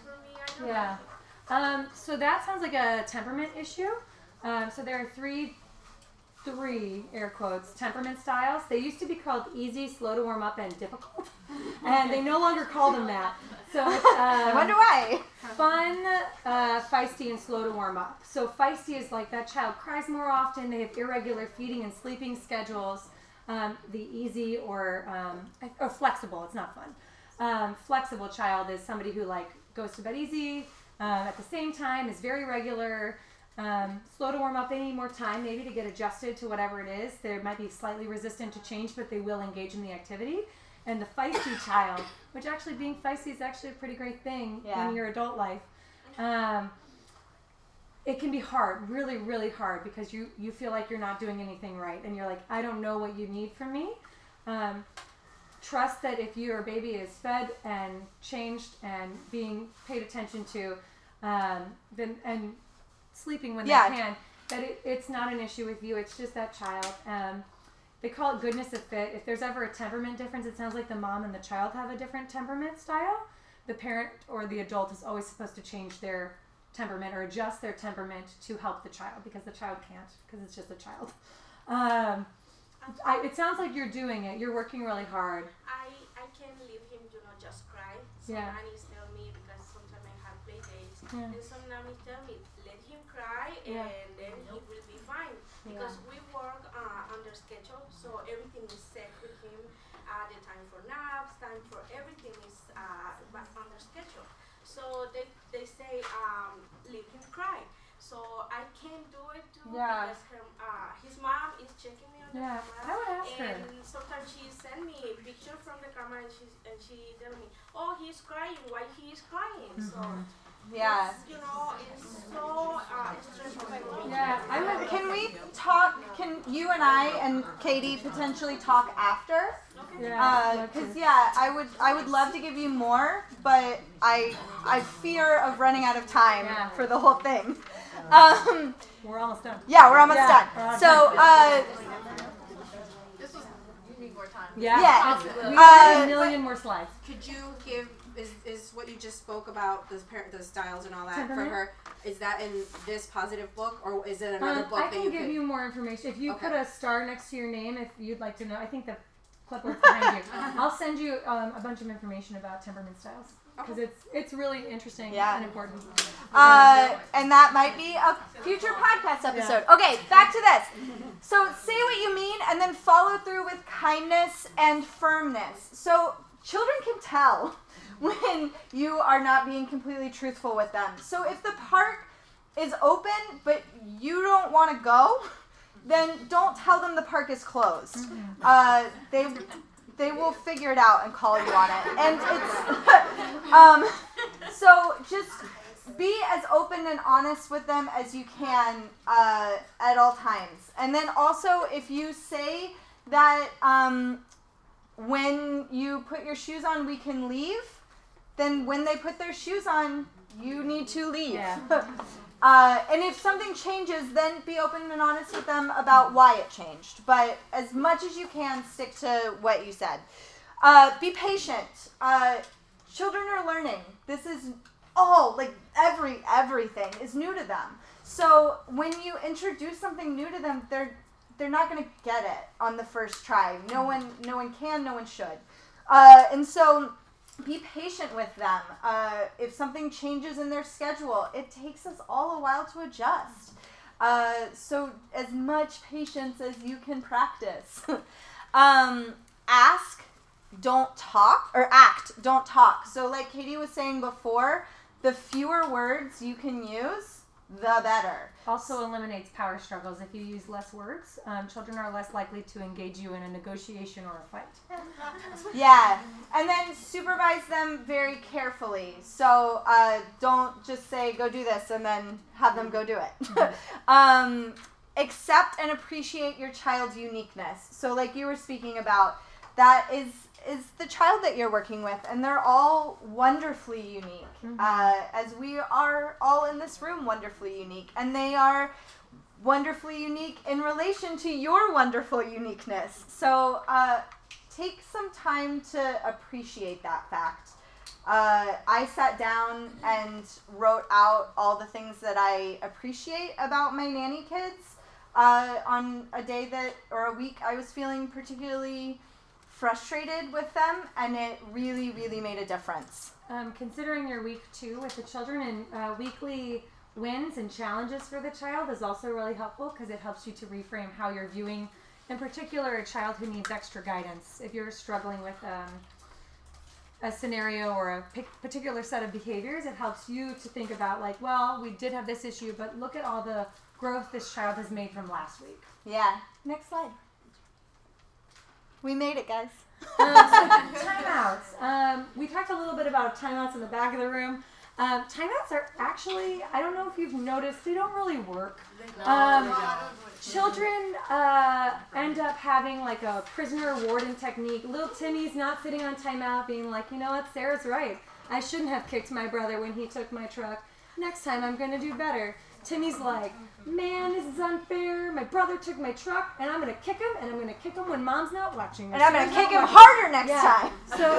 So that sounds like a temperament issue. So there are three air quotes temperament styles. They used to be called easy, slow to warm up, and difficult, and they no longer call them that. So it's, I wonder why. Fun, feisty, and slow to warm up. So feisty is like that child cries more often. They have irregular feeding and sleeping schedules. The easy or flexible. It's not fun. Flexible child is somebody who goes to bed easy. At the same time, is very regular. Slow to warm up, they need more time maybe to get adjusted to whatever it is. They might be slightly resistant to change, but they will engage in the activity. And the feisty child, which actually being feisty is actually a pretty great thing in your adult life. It can be hard, really, really hard, because you feel like you're not doing anything right. And you're like, I don't know what you need from me. Trust that if your baby is fed and changed and being paid attention to, and sleeping when they can, that it's not an issue with you. It's just that child. they call it goodness of fit. If there's ever a temperament difference, it sounds like the mom and the child have a different temperament style. The parent or the adult is always supposed to change their temperament or adjust their temperament to help the child, because the child can't, because it's just a child. It sounds like you're doing it. You're working really hard. I can leave him, just cry. Some nannies tell me, because sometimes I have play dates, and some nannies tell me, let him cry, and then he will be fine. Because we work under schedule, so everything is set with him. The time for naps, time for everything is under schedule. So they say, let him cry. So I can't do it too, because his mom is checking me on the camera. I would ask her. And sometimes she send me a picture from the camera, and she tell me, oh, he's crying. Why he is crying? So. Yeah. It's so stressful. Can we talk? Can you and I and Katie potentially talk after? Because I would love to give you more, but I fear of running out of time for the whole thing. We're almost done. Yeah, we're almost done. So. You need more time. Yeah. We need a million more slides. Could you give? Is what you just spoke about the styles and all that for her? Is that in this positive book, or is it another book? I can give you more information if you put a star next to your name. If you'd like to know, I think the clipboard's behind you. I'll send you a bunch of information about temperament styles, because it's really interesting and important. And that might be a future podcast episode. Okay, back to this. So say what you mean, and then follow through with kindness and firmness. So children can tell when you are not being completely truthful with them. So if the park is open but you don't want to go, then don't tell them the park is closed. They will figure it out and call you on it. And it's so just be as open and honest with them as you can at all times. And then also, if you say that when you put your shoes on we can leave, then when they put their shoes on, you need to leave. And if something changes, then be open and honest with them about why it changed. But as much as you can, stick to what you said. Be patient. Children are learning. This is all, everything is new to them. So when you introduce something new to them, they're not going to get it on the first try. No one can, no one should. And so be patient with them. If something changes in their schedule, it takes us all a while to adjust. So as much patience as you can practice. Ask, don't talk, or act, don't talk. So like Katie was saying before, the fewer words you can use, the better. Also eliminates power struggles. If you use less words, children are less likely to engage you in a negotiation or a fight. Yeah, and then supervise them very carefully. So don't just say, go do this, and then have them go do it. Accept and appreciate your child's uniqueness. So like you were speaking about, that is the child that you're working with, and they're all wonderfully unique, as we are all in this room wonderfully unique, and they are wonderfully unique in relation to your wonderful uniqueness. So take some time to appreciate that fact. I sat down and wrote out all the things that I appreciate about my nanny kids on a day or a week I was feeling particularly frustrated with them, and it really, really made a difference. Considering your week 2 with the children, and weekly wins and challenges for the child is also really helpful, because it helps you to reframe how you're viewing, in particular, a child who needs extra guidance. If you're struggling with a scenario or a particular set of behaviors, it helps you to think about, like, well, we did have this issue, but look at all the growth this child has made from last week. Yeah. Next slide. We made it, guys. Timeouts. We talked a little bit about timeouts in the back of the room. Timeouts are actually, I don't know if you've noticed, they don't really work. Children end up having like a prisoner warden technique. Little Timmy's not sitting on timeout being like, you know what, Sarah's right. I shouldn't have kicked my brother when he took my truck. next time I'm going to do better. Timmy's like, man, this is unfair. My brother took my truck, and I'm going to kick him, and I'm going to kick him when mom's not watching. And I'm going to kick him harder next time. So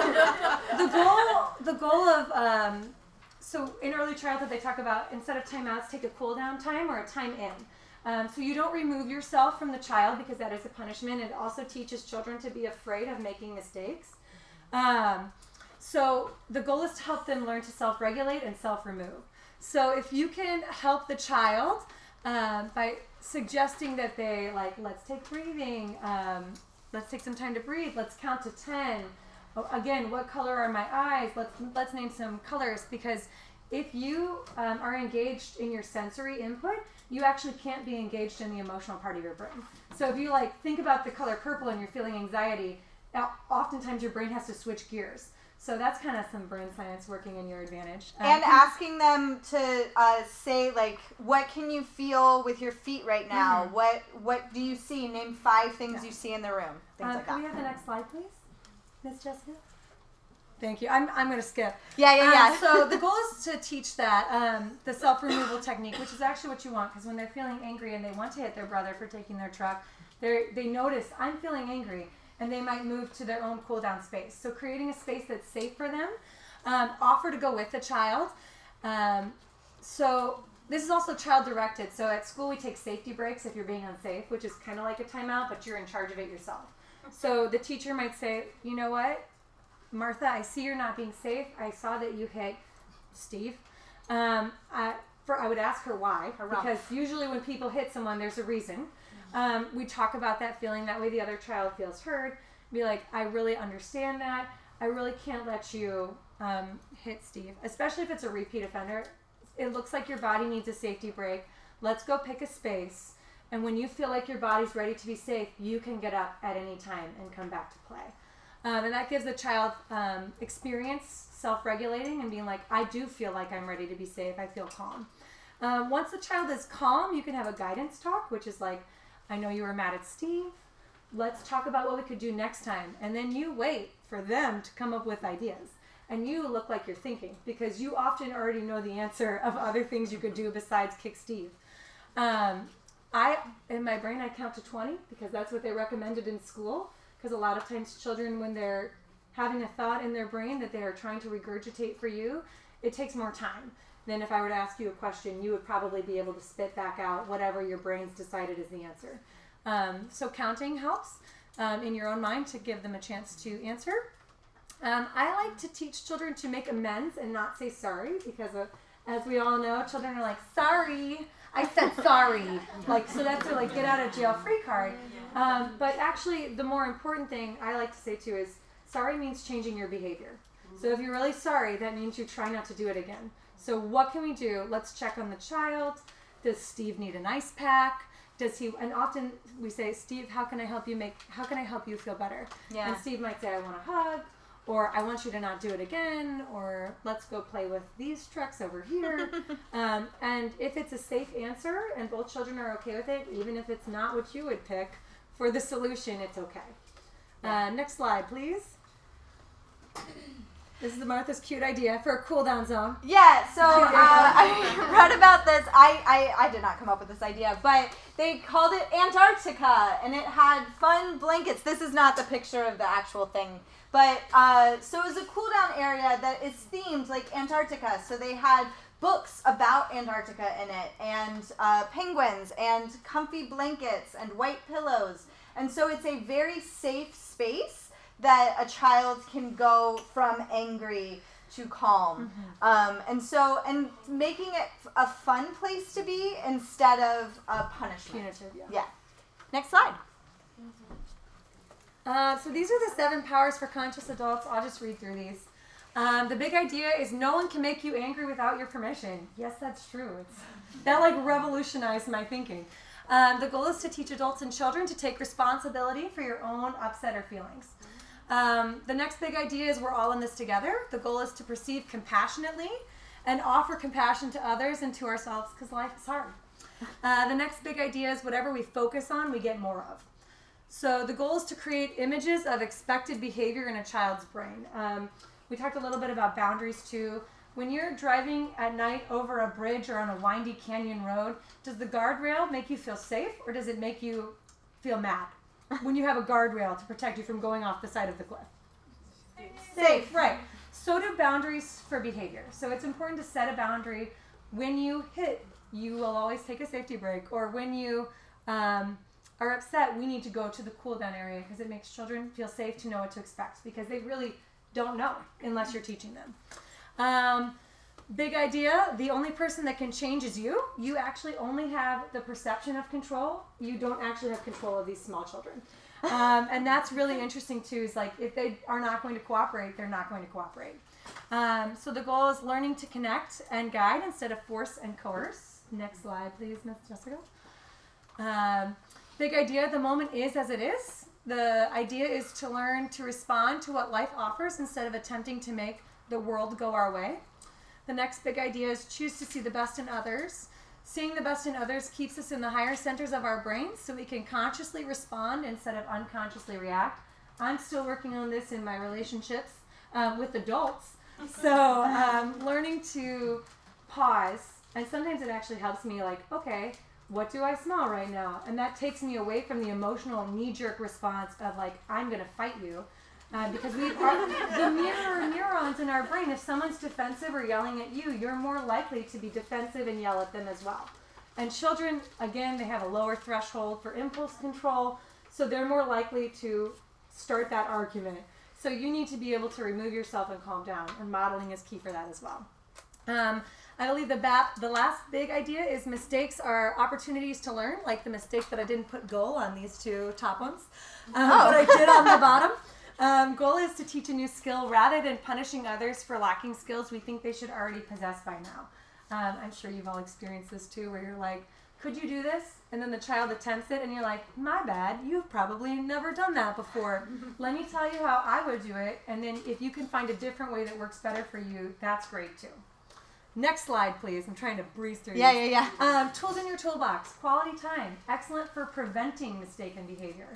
the goal of, so in early childhood, they talk about, instead of timeouts, take a cool down time or a time in. So you don't remove yourself from the child because that is a punishment. It also teaches children to be afraid of making mistakes. So the goal is to help them learn to self-regulate and self-remove. So if you can help the child by suggesting that they, like, let's take breathing, let's take some time to breathe, let's count to 10. Again, what color are my eyes? Let's name some colors, because if you are engaged in your sensory input, you actually can't be engaged in the emotional part of your brain. So if you like think about the color purple and you're feeling anxiety, oftentimes your brain has to switch gears. So that's kind of some brain science working in your advantage. And asking them to say, like, what can you feel with your feet right now? Mm-hmm. What do you see? Name 5 things you see in the room. Things like that. Can we have the next slide, please? Miss Jessica? Thank you. I'm going to skip. Yeah. So the goal is to teach that, the self-removal technique, which is actually what you want, because when they're feeling angry and they want to hit their brother for taking their truck, they notice, I'm feeling angry. And they might move to their own cool down space. So creating a space that's safe for them. Offer to go with the child. So this is also child directed. So at school we take safety breaks if you're being unsafe, which is kind of like a timeout, but you're in charge of it yourself. So the teacher might say, you know what, Martha, I see you're not being safe. I saw that you hit Steve. I would ask her why, because usually when people hit someone, there's a reason. We talk about that feeling. That way the other child feels heard. Be like, I really understand that. I really can't let you hit Steve, especially if it's a repeat offender. It looks like your body needs a safety break. Let's go pick a space. And when you feel like your body's ready to be safe, you can get up at any time and come back to play. And that gives the child experience self-regulating and being like, I do feel like I'm ready to be safe. I feel calm. Once the child is calm, you can have a guidance talk, which is like, I know you were mad at Steve. Let's talk about what we could do next time. And then you wait for them to come up with ideas. And you look like you're thinking, because you often already know the answer of other things you could do besides kick Steve. In my brain, I count to 20 because that's what they recommended in school. Because a lot of times children, when they're having a thought in their brain that they are trying to regurgitate for you, it takes more time. Then if I were to ask you a question, you would probably be able to spit back out whatever your brain's decided is the answer. So counting helps in your own mind to give them a chance to answer. I like to teach children to make amends and not say sorry, because as we all know, children are like, sorry, I said sorry. So that's their get out of jail free card. But actually, the more important thing I like to say too is, sorry means changing your behavior. So if you're really sorry, that means you try not to do it again. So what can we do? Let's check on the child. Does Steve need an ice pack? And often we say, Steve, how can I help you feel better? Yeah. And Steve might say, I want a hug, or I want you to not do it again, or let's go play with these trucks over here. And if it's a safe answer and both children are okay with it, even if it's not what you would pick for the solution, it's okay. Yeah. Next slide, please. This is Martha's cute idea for a cool down zone. Yeah, so I read about this. I did not come up with this idea, but they called it Antarctica, and it had fun blankets. This is not the picture of the actual thing, but so it was a cool down area that is themed like Antarctica. So they had books about Antarctica in it, and penguins, and comfy blankets, and white pillows. And so it's a very safe space that a child can go from angry to calm. Mm-hmm. And making it a fun place to be instead of a punishment. Punitive, yeah. Next slide. So these are the 7 powers for conscious adults. I'll just read through these. The big idea is no one can make you angry without your permission. Yes, that's true. That revolutionized my thinking. The goal is to teach adults and children to take responsibility for your own upset or feelings. The next big idea is we're all in this together. The goal is to perceive compassionately and offer compassion to others and to ourselves, because life is hard. The next big idea is whatever we focus on, we get more of. So the goal is to create images of expected behavior in a child's brain. We talked a little bit about boundaries too. when you're driving at night over a bridge or on a windy canyon road, does the guardrail make you feel safe or does it make you feel mad when you have a guardrail to protect you from going off the side of the cliff? Safe, right. So do boundaries for behavior. So it's important to set a boundary. When you hit, you will always take a safety break. Or when you are upset, we need to go to the cool down area because it makes children feel safe to know what to expect because they really don't know unless you're teaching them. Big idea, the only person that can change is you. You actually only have the perception of control. You don't actually have control of these small children. And that's really interesting too, is like if they are not going to cooperate, they're not going to cooperate. So the goal is learning to connect and guide instead of force and coerce. Next slide, please, Ms. Jessica. Big idea, the moment is as it is. The idea is to learn to respond to what life offers instead of attempting to make the world go our way. The next big idea is choose to see the best in others. Seeing the best in others keeps us in the higher centers of our brains so we can consciously respond instead of unconsciously react. I'm still working on this in my relationships with adults. So learning to pause, and sometimes it actually helps me like, okay, what do I smell right now? And that takes me away from the emotional knee-jerk response of like, I'm going to fight you. Because the mirror neurons in our brain, if someone's defensive or yelling at you, you're more likely to be defensive and yell at them as well. And children, again, they have a lower threshold for impulse control, so they're more likely to start that argument. So you need to be able to remove yourself and calm down, and modeling is key for that as well. I believe the last big idea is mistakes are opportunities to learn, like the mistake that I didn't put goal on these two top ones, but I did on the bottom. Goal is to teach a new skill rather than punishing others for lacking skills we think they should already possess by now. I'm sure you've all experienced this too, where you're like, could you do this? And then the child attempts it and you're like, my bad, you've probably never done that before. Let me tell you how I would do it. And then if you can find a different way that works better for you, that's great too. Next slide, please. I'm trying to breeze through these. Yeah. Tools in your toolbox. Quality time. Excellent for preventing mistaken behavior.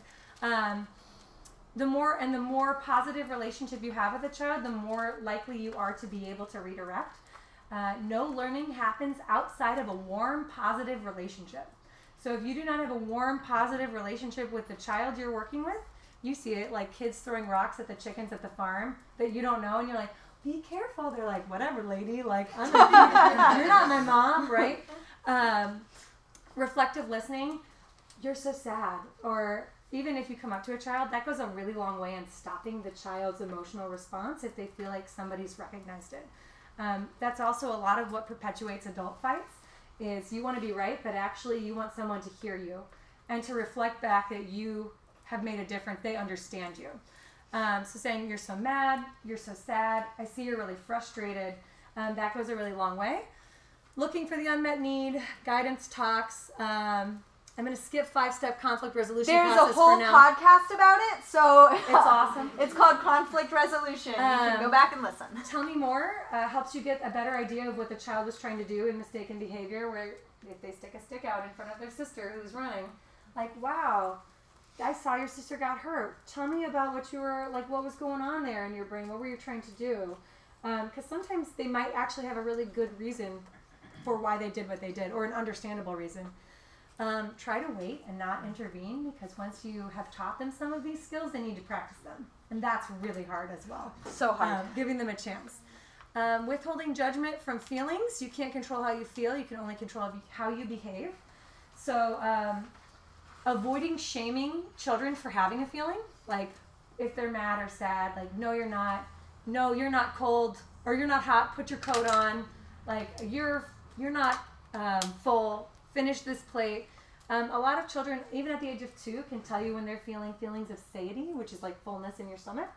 The more positive relationship you have with a child, the more likely you are to be able to redirect. No learning happens outside of a warm, positive relationship. So if you do not have a warm, positive relationship with the child you're working with, you see it like kids throwing rocks at the chickens at the farm that you don't know, and you're like, be careful. They're like, whatever, lady. Like, you're not my mom, right? Reflective listening. You're so sad. Or even if you come up to a child, that goes a really long way in stopping the child's emotional response if they feel like somebody's recognized it. That's also a lot of what perpetuates adult fights is you want to be right, but actually you want someone to hear you and to reflect back that you have made a difference. They understand you. So saying you're so mad, you're so sad, I see you're really frustrated, that goes a really long way. Looking for the unmet need, guidance talks. I'm going to skip 5-step conflict resolution process for now. There's a whole podcast about it, so it's awesome. It's called Conflict Resolution. You can go back and listen. Tell Me More helps you get a better idea of what the child was trying to do in mistaken behavior, where if they stick a stick out in front of their sister who's running, like, wow, I saw your sister got hurt. Tell me about what you were, like, what was going on there in your brain? What were you trying to do? Because sometimes they might actually have a really good reason for why they did what they did, or an understandable reason. Try to wait and not intervene, because once you have taught them some of these skills, they need to practice them. And that's really hard as well. So hard. Giving them a chance. Withholding judgment from feelings. You can't control how you feel. You can only control how you behave. So avoiding shaming children for having a feeling. Like if they're mad or sad, like, no, you're not. No, you're not cold. Or you're not hot. Put your coat on. Like, you're not full. Finish this plate. A lot of children, even at the age of 2, can tell you when they're feeling feelings of satiety, which is like fullness in your stomach.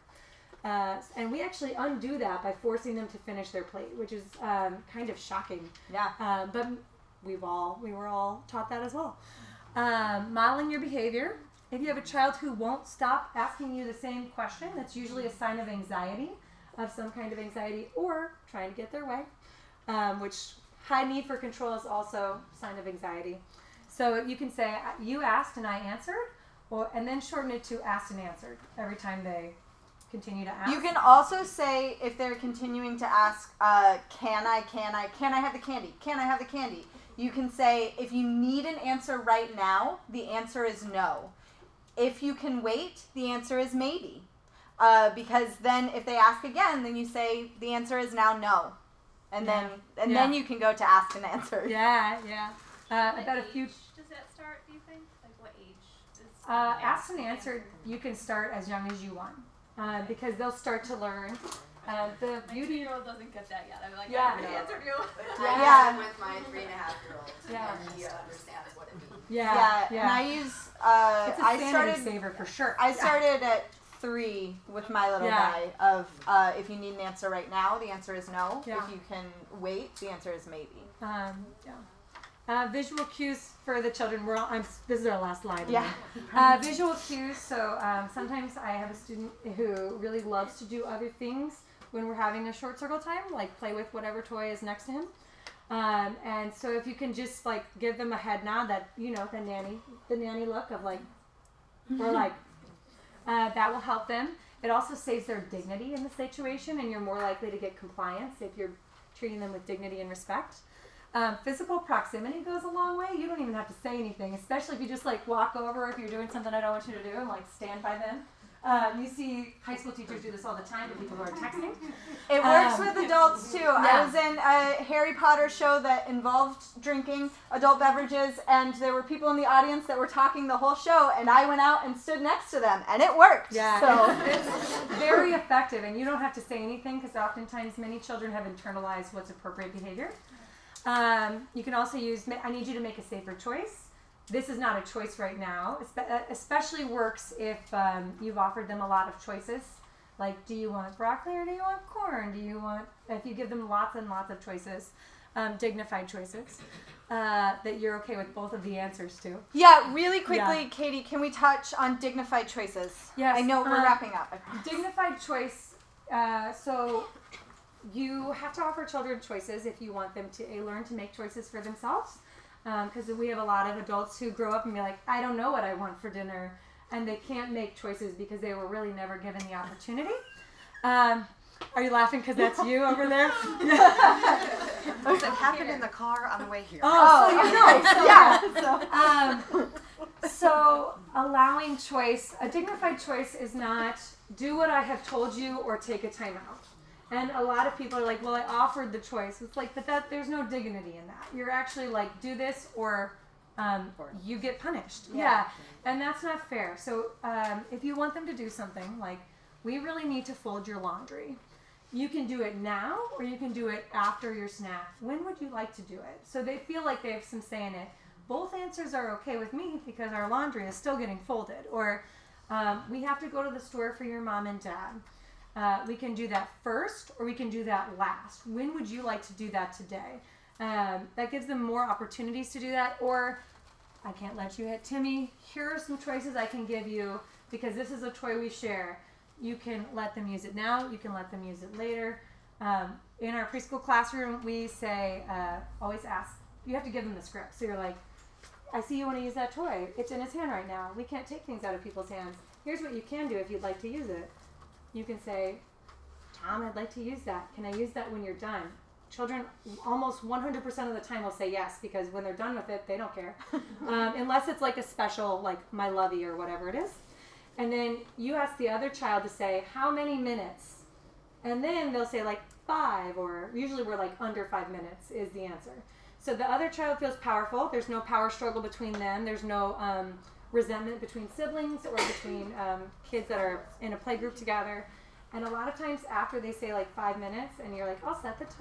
And we actually undo that by forcing them to finish their plate, which is kind of shocking. Yeah. But we were all taught that as well. Modeling your behavior. If you have a child who won't stop asking you the same question, that's usually a sign of anxiety, of some kind of anxiety, or trying to get their way, which high need for control is also a sign of anxiety. So you can say, you asked and I answered, and then shorten it to asked and answered every time they continue to ask. You can also say, if they're continuing to ask, can I have the candy? Can I have the candy? You can say, if you need an answer right now, the answer is no. If you can wait, the answer is maybe. Because then if they ask again, then you say, the answer is now no. And then you can go to ask and answer. Yeah. About a few. Does that start, do you think? Like what age? Ask and answer, you can start as young as you want. Because they'll start to learn. The beauty. My 2-year-old doesn't get that yet. I'm like, I already answered you. Yeah. With my 3.5-year-old. Yeah. And he understands what it means. Yeah. And I use. It's a sanity saver for sure. I started at 3 with my little guy. Of if you need an answer right now, the answer is no. Yeah. If you can wait, the answer is maybe. Visual cues for the children. This is our last slide. Visual cues. So sometimes I have a student who really loves to do other things when we're having a short circle time, like play with whatever toy is next to him. And so if you can just like give them a head nod, that the nanny look of like, or like, that will help them. It also saves their dignity in the situation, and you're more likely to get compliance if you're treating them with dignity and respect. Physical proximity goes a long way. You don't even have to say anything, especially if you just like walk over if you're doing something I don't want you to do and like stand by them. You see high school teachers do this all the time to people who are texting. It works with adults too. Yeah. I was in a Harry Potter show that involved drinking adult beverages, and there were people in the audience that were talking the whole show, and I went out and stood next to them, and it worked. Yeah, so it's very effective, and you don't have to say anything because oftentimes many children have internalized what's appropriate behavior. You can also use, I need you to make a safer choice. This is not a choice right now. Especially works if you've offered them a lot of choices. Like, do you want broccoli or do you want corn? If you give them lots and lots of choices, dignified choices, that you're okay with both of the answers to. Yeah, really quickly, Katie, can we touch on dignified choices? Yes. I know we're wrapping up. Dignified choice, so you have to offer children choices if you want them to learn to make choices for themselves. Because we have a lot of adults who grow up and be like, I don't know what I want for dinner, and they can't make choices because they were really never given the opportunity. Are you laughing because that's you over there? It happened in the car on the way here. So allowing choice, a dignified choice is not do what I have told you or take a timeout. And a lot of people are like, well, I offered the choice. It's like, but there's no dignity in that. You're actually like, do this or you get punished. Yeah. And that's not fair. So if you want them to do something, like, we really need to fold your laundry. You can do it now or you can do it after your snack. When would you like to do it? So they feel like they have some say in it. Both answers are okay with me because our laundry is still getting folded. Or we have to go to the store for your mom and dad. We can do that first or we can do that last. When would you like to do that today? That gives them more opportunities to do that. Or I can't let you hit Timmy. Here are some choices I can give you because this is a toy we share. You can let them use it now. You can let them use it later. In our preschool classroom, we say, always ask. You have to give them the script. So you're like, I see you want to use that toy. It's in his hand right now. We can't take things out of people's hands. Here's what you can do if you'd like to use it. You can say, Tom, I'd like to use that. Can I use that when you're done? Children almost 100% of the time will say yes because when they're done with it, they don't care. Unless it's like a special, like my lovey or whatever it is. And then you ask the other child to say, how many minutes? And then they'll say like 5, or usually we're like under 5 minutes is the answer. So the other child feels powerful. There's no power struggle between them. There's no resentment between siblings or between kids that are in a play group together. And a lot of times after they say like 5 minutes and you're like, I'll set the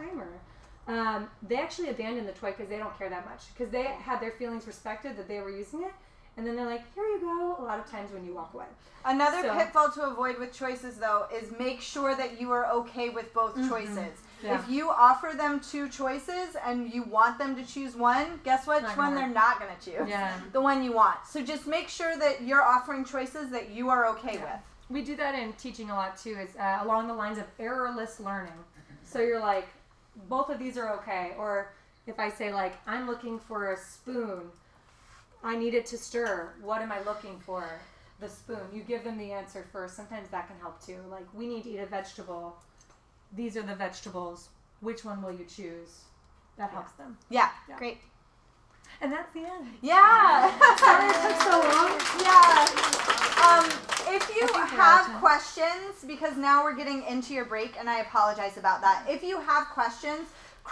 timer, they actually abandon the toy because they don't care that much because they had their feelings respected that they were using it. And then they're like, here you go, a lot of times when you walk away. Another pitfall to avoid with choices, though, is make sure that you are okay with both choices. Yeah. If you offer them 2 choices and you want them to choose one, guess which one they're not going to choose? Yeah. The one you want. So just make sure that you're offering choices that you are okay with. We do that in teaching a lot, too, is along the lines of errorless learning. So you're like, both of these are okay. Or if I say, like, I'm looking for a spoon, I need it to stir. What am I looking for? the spoon. You give them the answer first. Sometimes that can help too. Like, we need to eat a vegetable. These are the vegetables. Which one will you choose? That helps them. Yeah. Great. And that's the end. Yeah. Sorry it took so long. Yeah. If you have questions, because now we're getting into your break, and I apologize about that. If you have questions,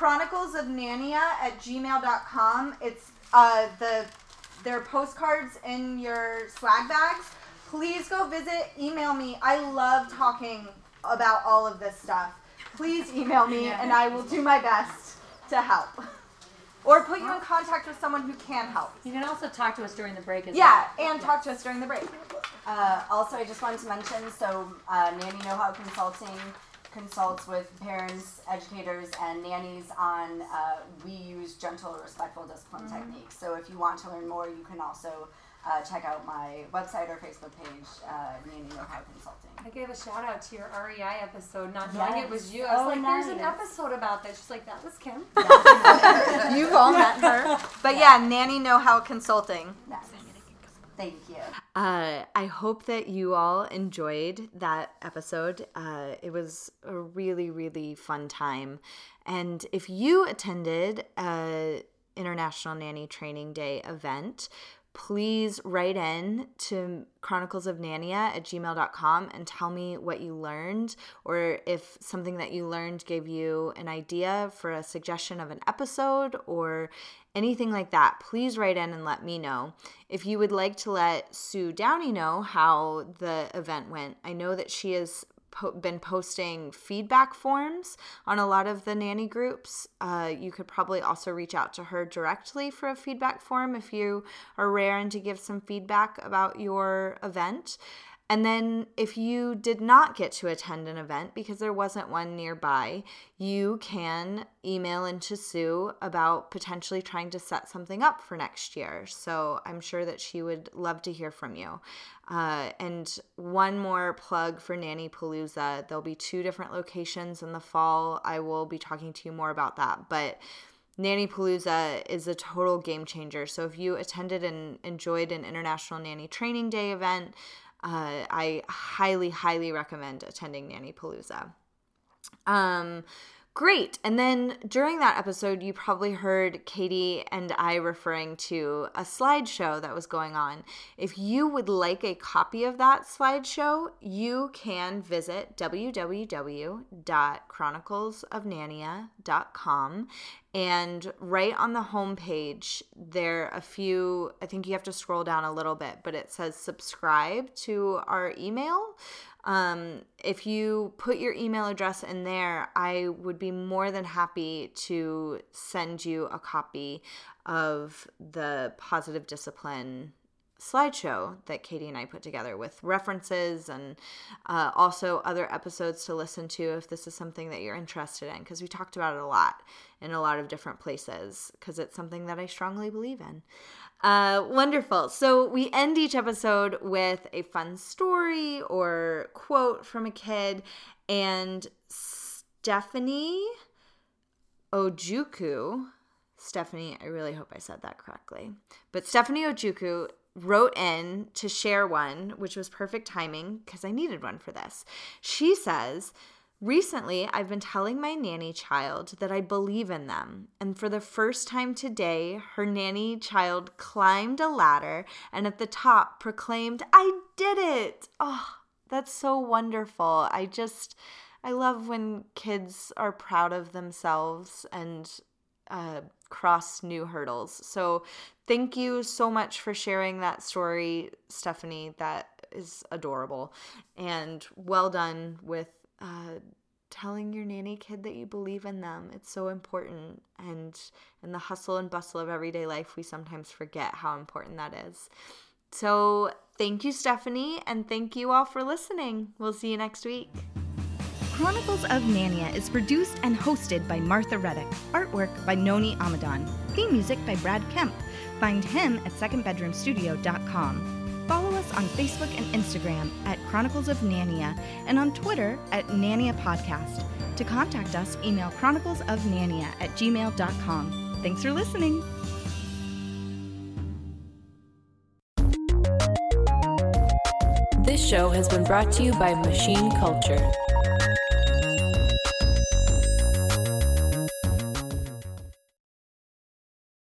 chroniclesofnania@gmail.com. It's there are postcards in your swag bags. Please go visit, email me. I love talking about all of this stuff. Please email me, and I will do my best to help. Or put you in contact with someone who can help. You can also talk to us during the break as well. Yeah, and talk to us during the break. Also, I just wanted to mention, so Nanny Know How Consulting consults with parents, educators, and nannies on, we use gentle, respectful discipline techniques. So if you want to learn more, you can also check out my website or Facebook page, Nanny Know How Consulting. I gave a shout out to your REI episode, not knowing it was you. I was like, there's an episode about this. She's like, that was Kim. You've all met her. But yeah, Nanny Know How Consulting. Thank you. I hope that you all enjoyed that episode. It was a really, really fun time. And if you attended a International Nanny Training Day event, please write in to chroniclesofnania@gmail.com and tell me what you learned, or if something that you learned gave you an idea for a suggestion of an episode or anything like that. Please write in and let me know. If you would like to let Sue Downey know how the event went, I know that she has been posting feedback forms on a lot of the nanny groups. You could probably also reach out to her directly for a feedback form if you are raring to give some feedback about your event. And then if you did not get to attend an event because there wasn't one nearby, you can email into Sue about potentially trying to set something up for next year. So I'm sure that she would love to hear from you. And one more plug for Nanny Palooza. There'll be 2 different locations in the fall. I will be talking to you more about that. But Nanny Palooza is a total game changer. So if you attended and enjoyed an International Nanny Training Day event, I highly, highly recommend attending Nanny Palooza. Great. And then during that episode, you probably heard Katie and I referring to a slideshow that was going on. If you would like a copy of that slideshow, you can visit www.chroniclesofnania.com. And right on the homepage, there are a few, I think you have to scroll down a little bit, but it says subscribe to our email. If you put your email address in there, I would be more than happy to send you a copy of the Positive Discipline slideshow that Katie and I put together with references and also other episodes to listen to if this is something that you're interested in, because we talked about it a lot in a lot of different places because it's something that I strongly believe in. Wonderful. So we end each episode with a fun story or quote from a kid, and Stephanie Ojukwu, I really hope I said that correctly, but Stephanie Ojukwu wrote in to share one, which was perfect timing because I needed one for this. She says, recently, I've been telling my nanny child that I believe in them, and for the first time today, her nanny child climbed a ladder and at the top proclaimed, "I did it!" Oh, that's so wonderful. I love when kids are proud of themselves and cross new hurdles. So thank you so much for sharing that story, Stephanie. That is adorable. And well done with telling your nanny kid that you believe in them. It's so important. And in the hustle and bustle of everyday life, we sometimes forget how important that is. So thank you, Stephanie, and thank you all for listening. We'll see you next week. Chronicles of Nania is produced and hosted by Martha Reddick. Artwork by Noni Amadon. Theme music by Brad Kemp. Find him at secondbedroomstudio.com. Follow us on Facebook and Instagram at Chronicles of Nania and on Twitter at Nania Podcast. To contact us, email chroniclesofnania@gmail.com. Thanks for listening. show has been brought to you by Machine Culture.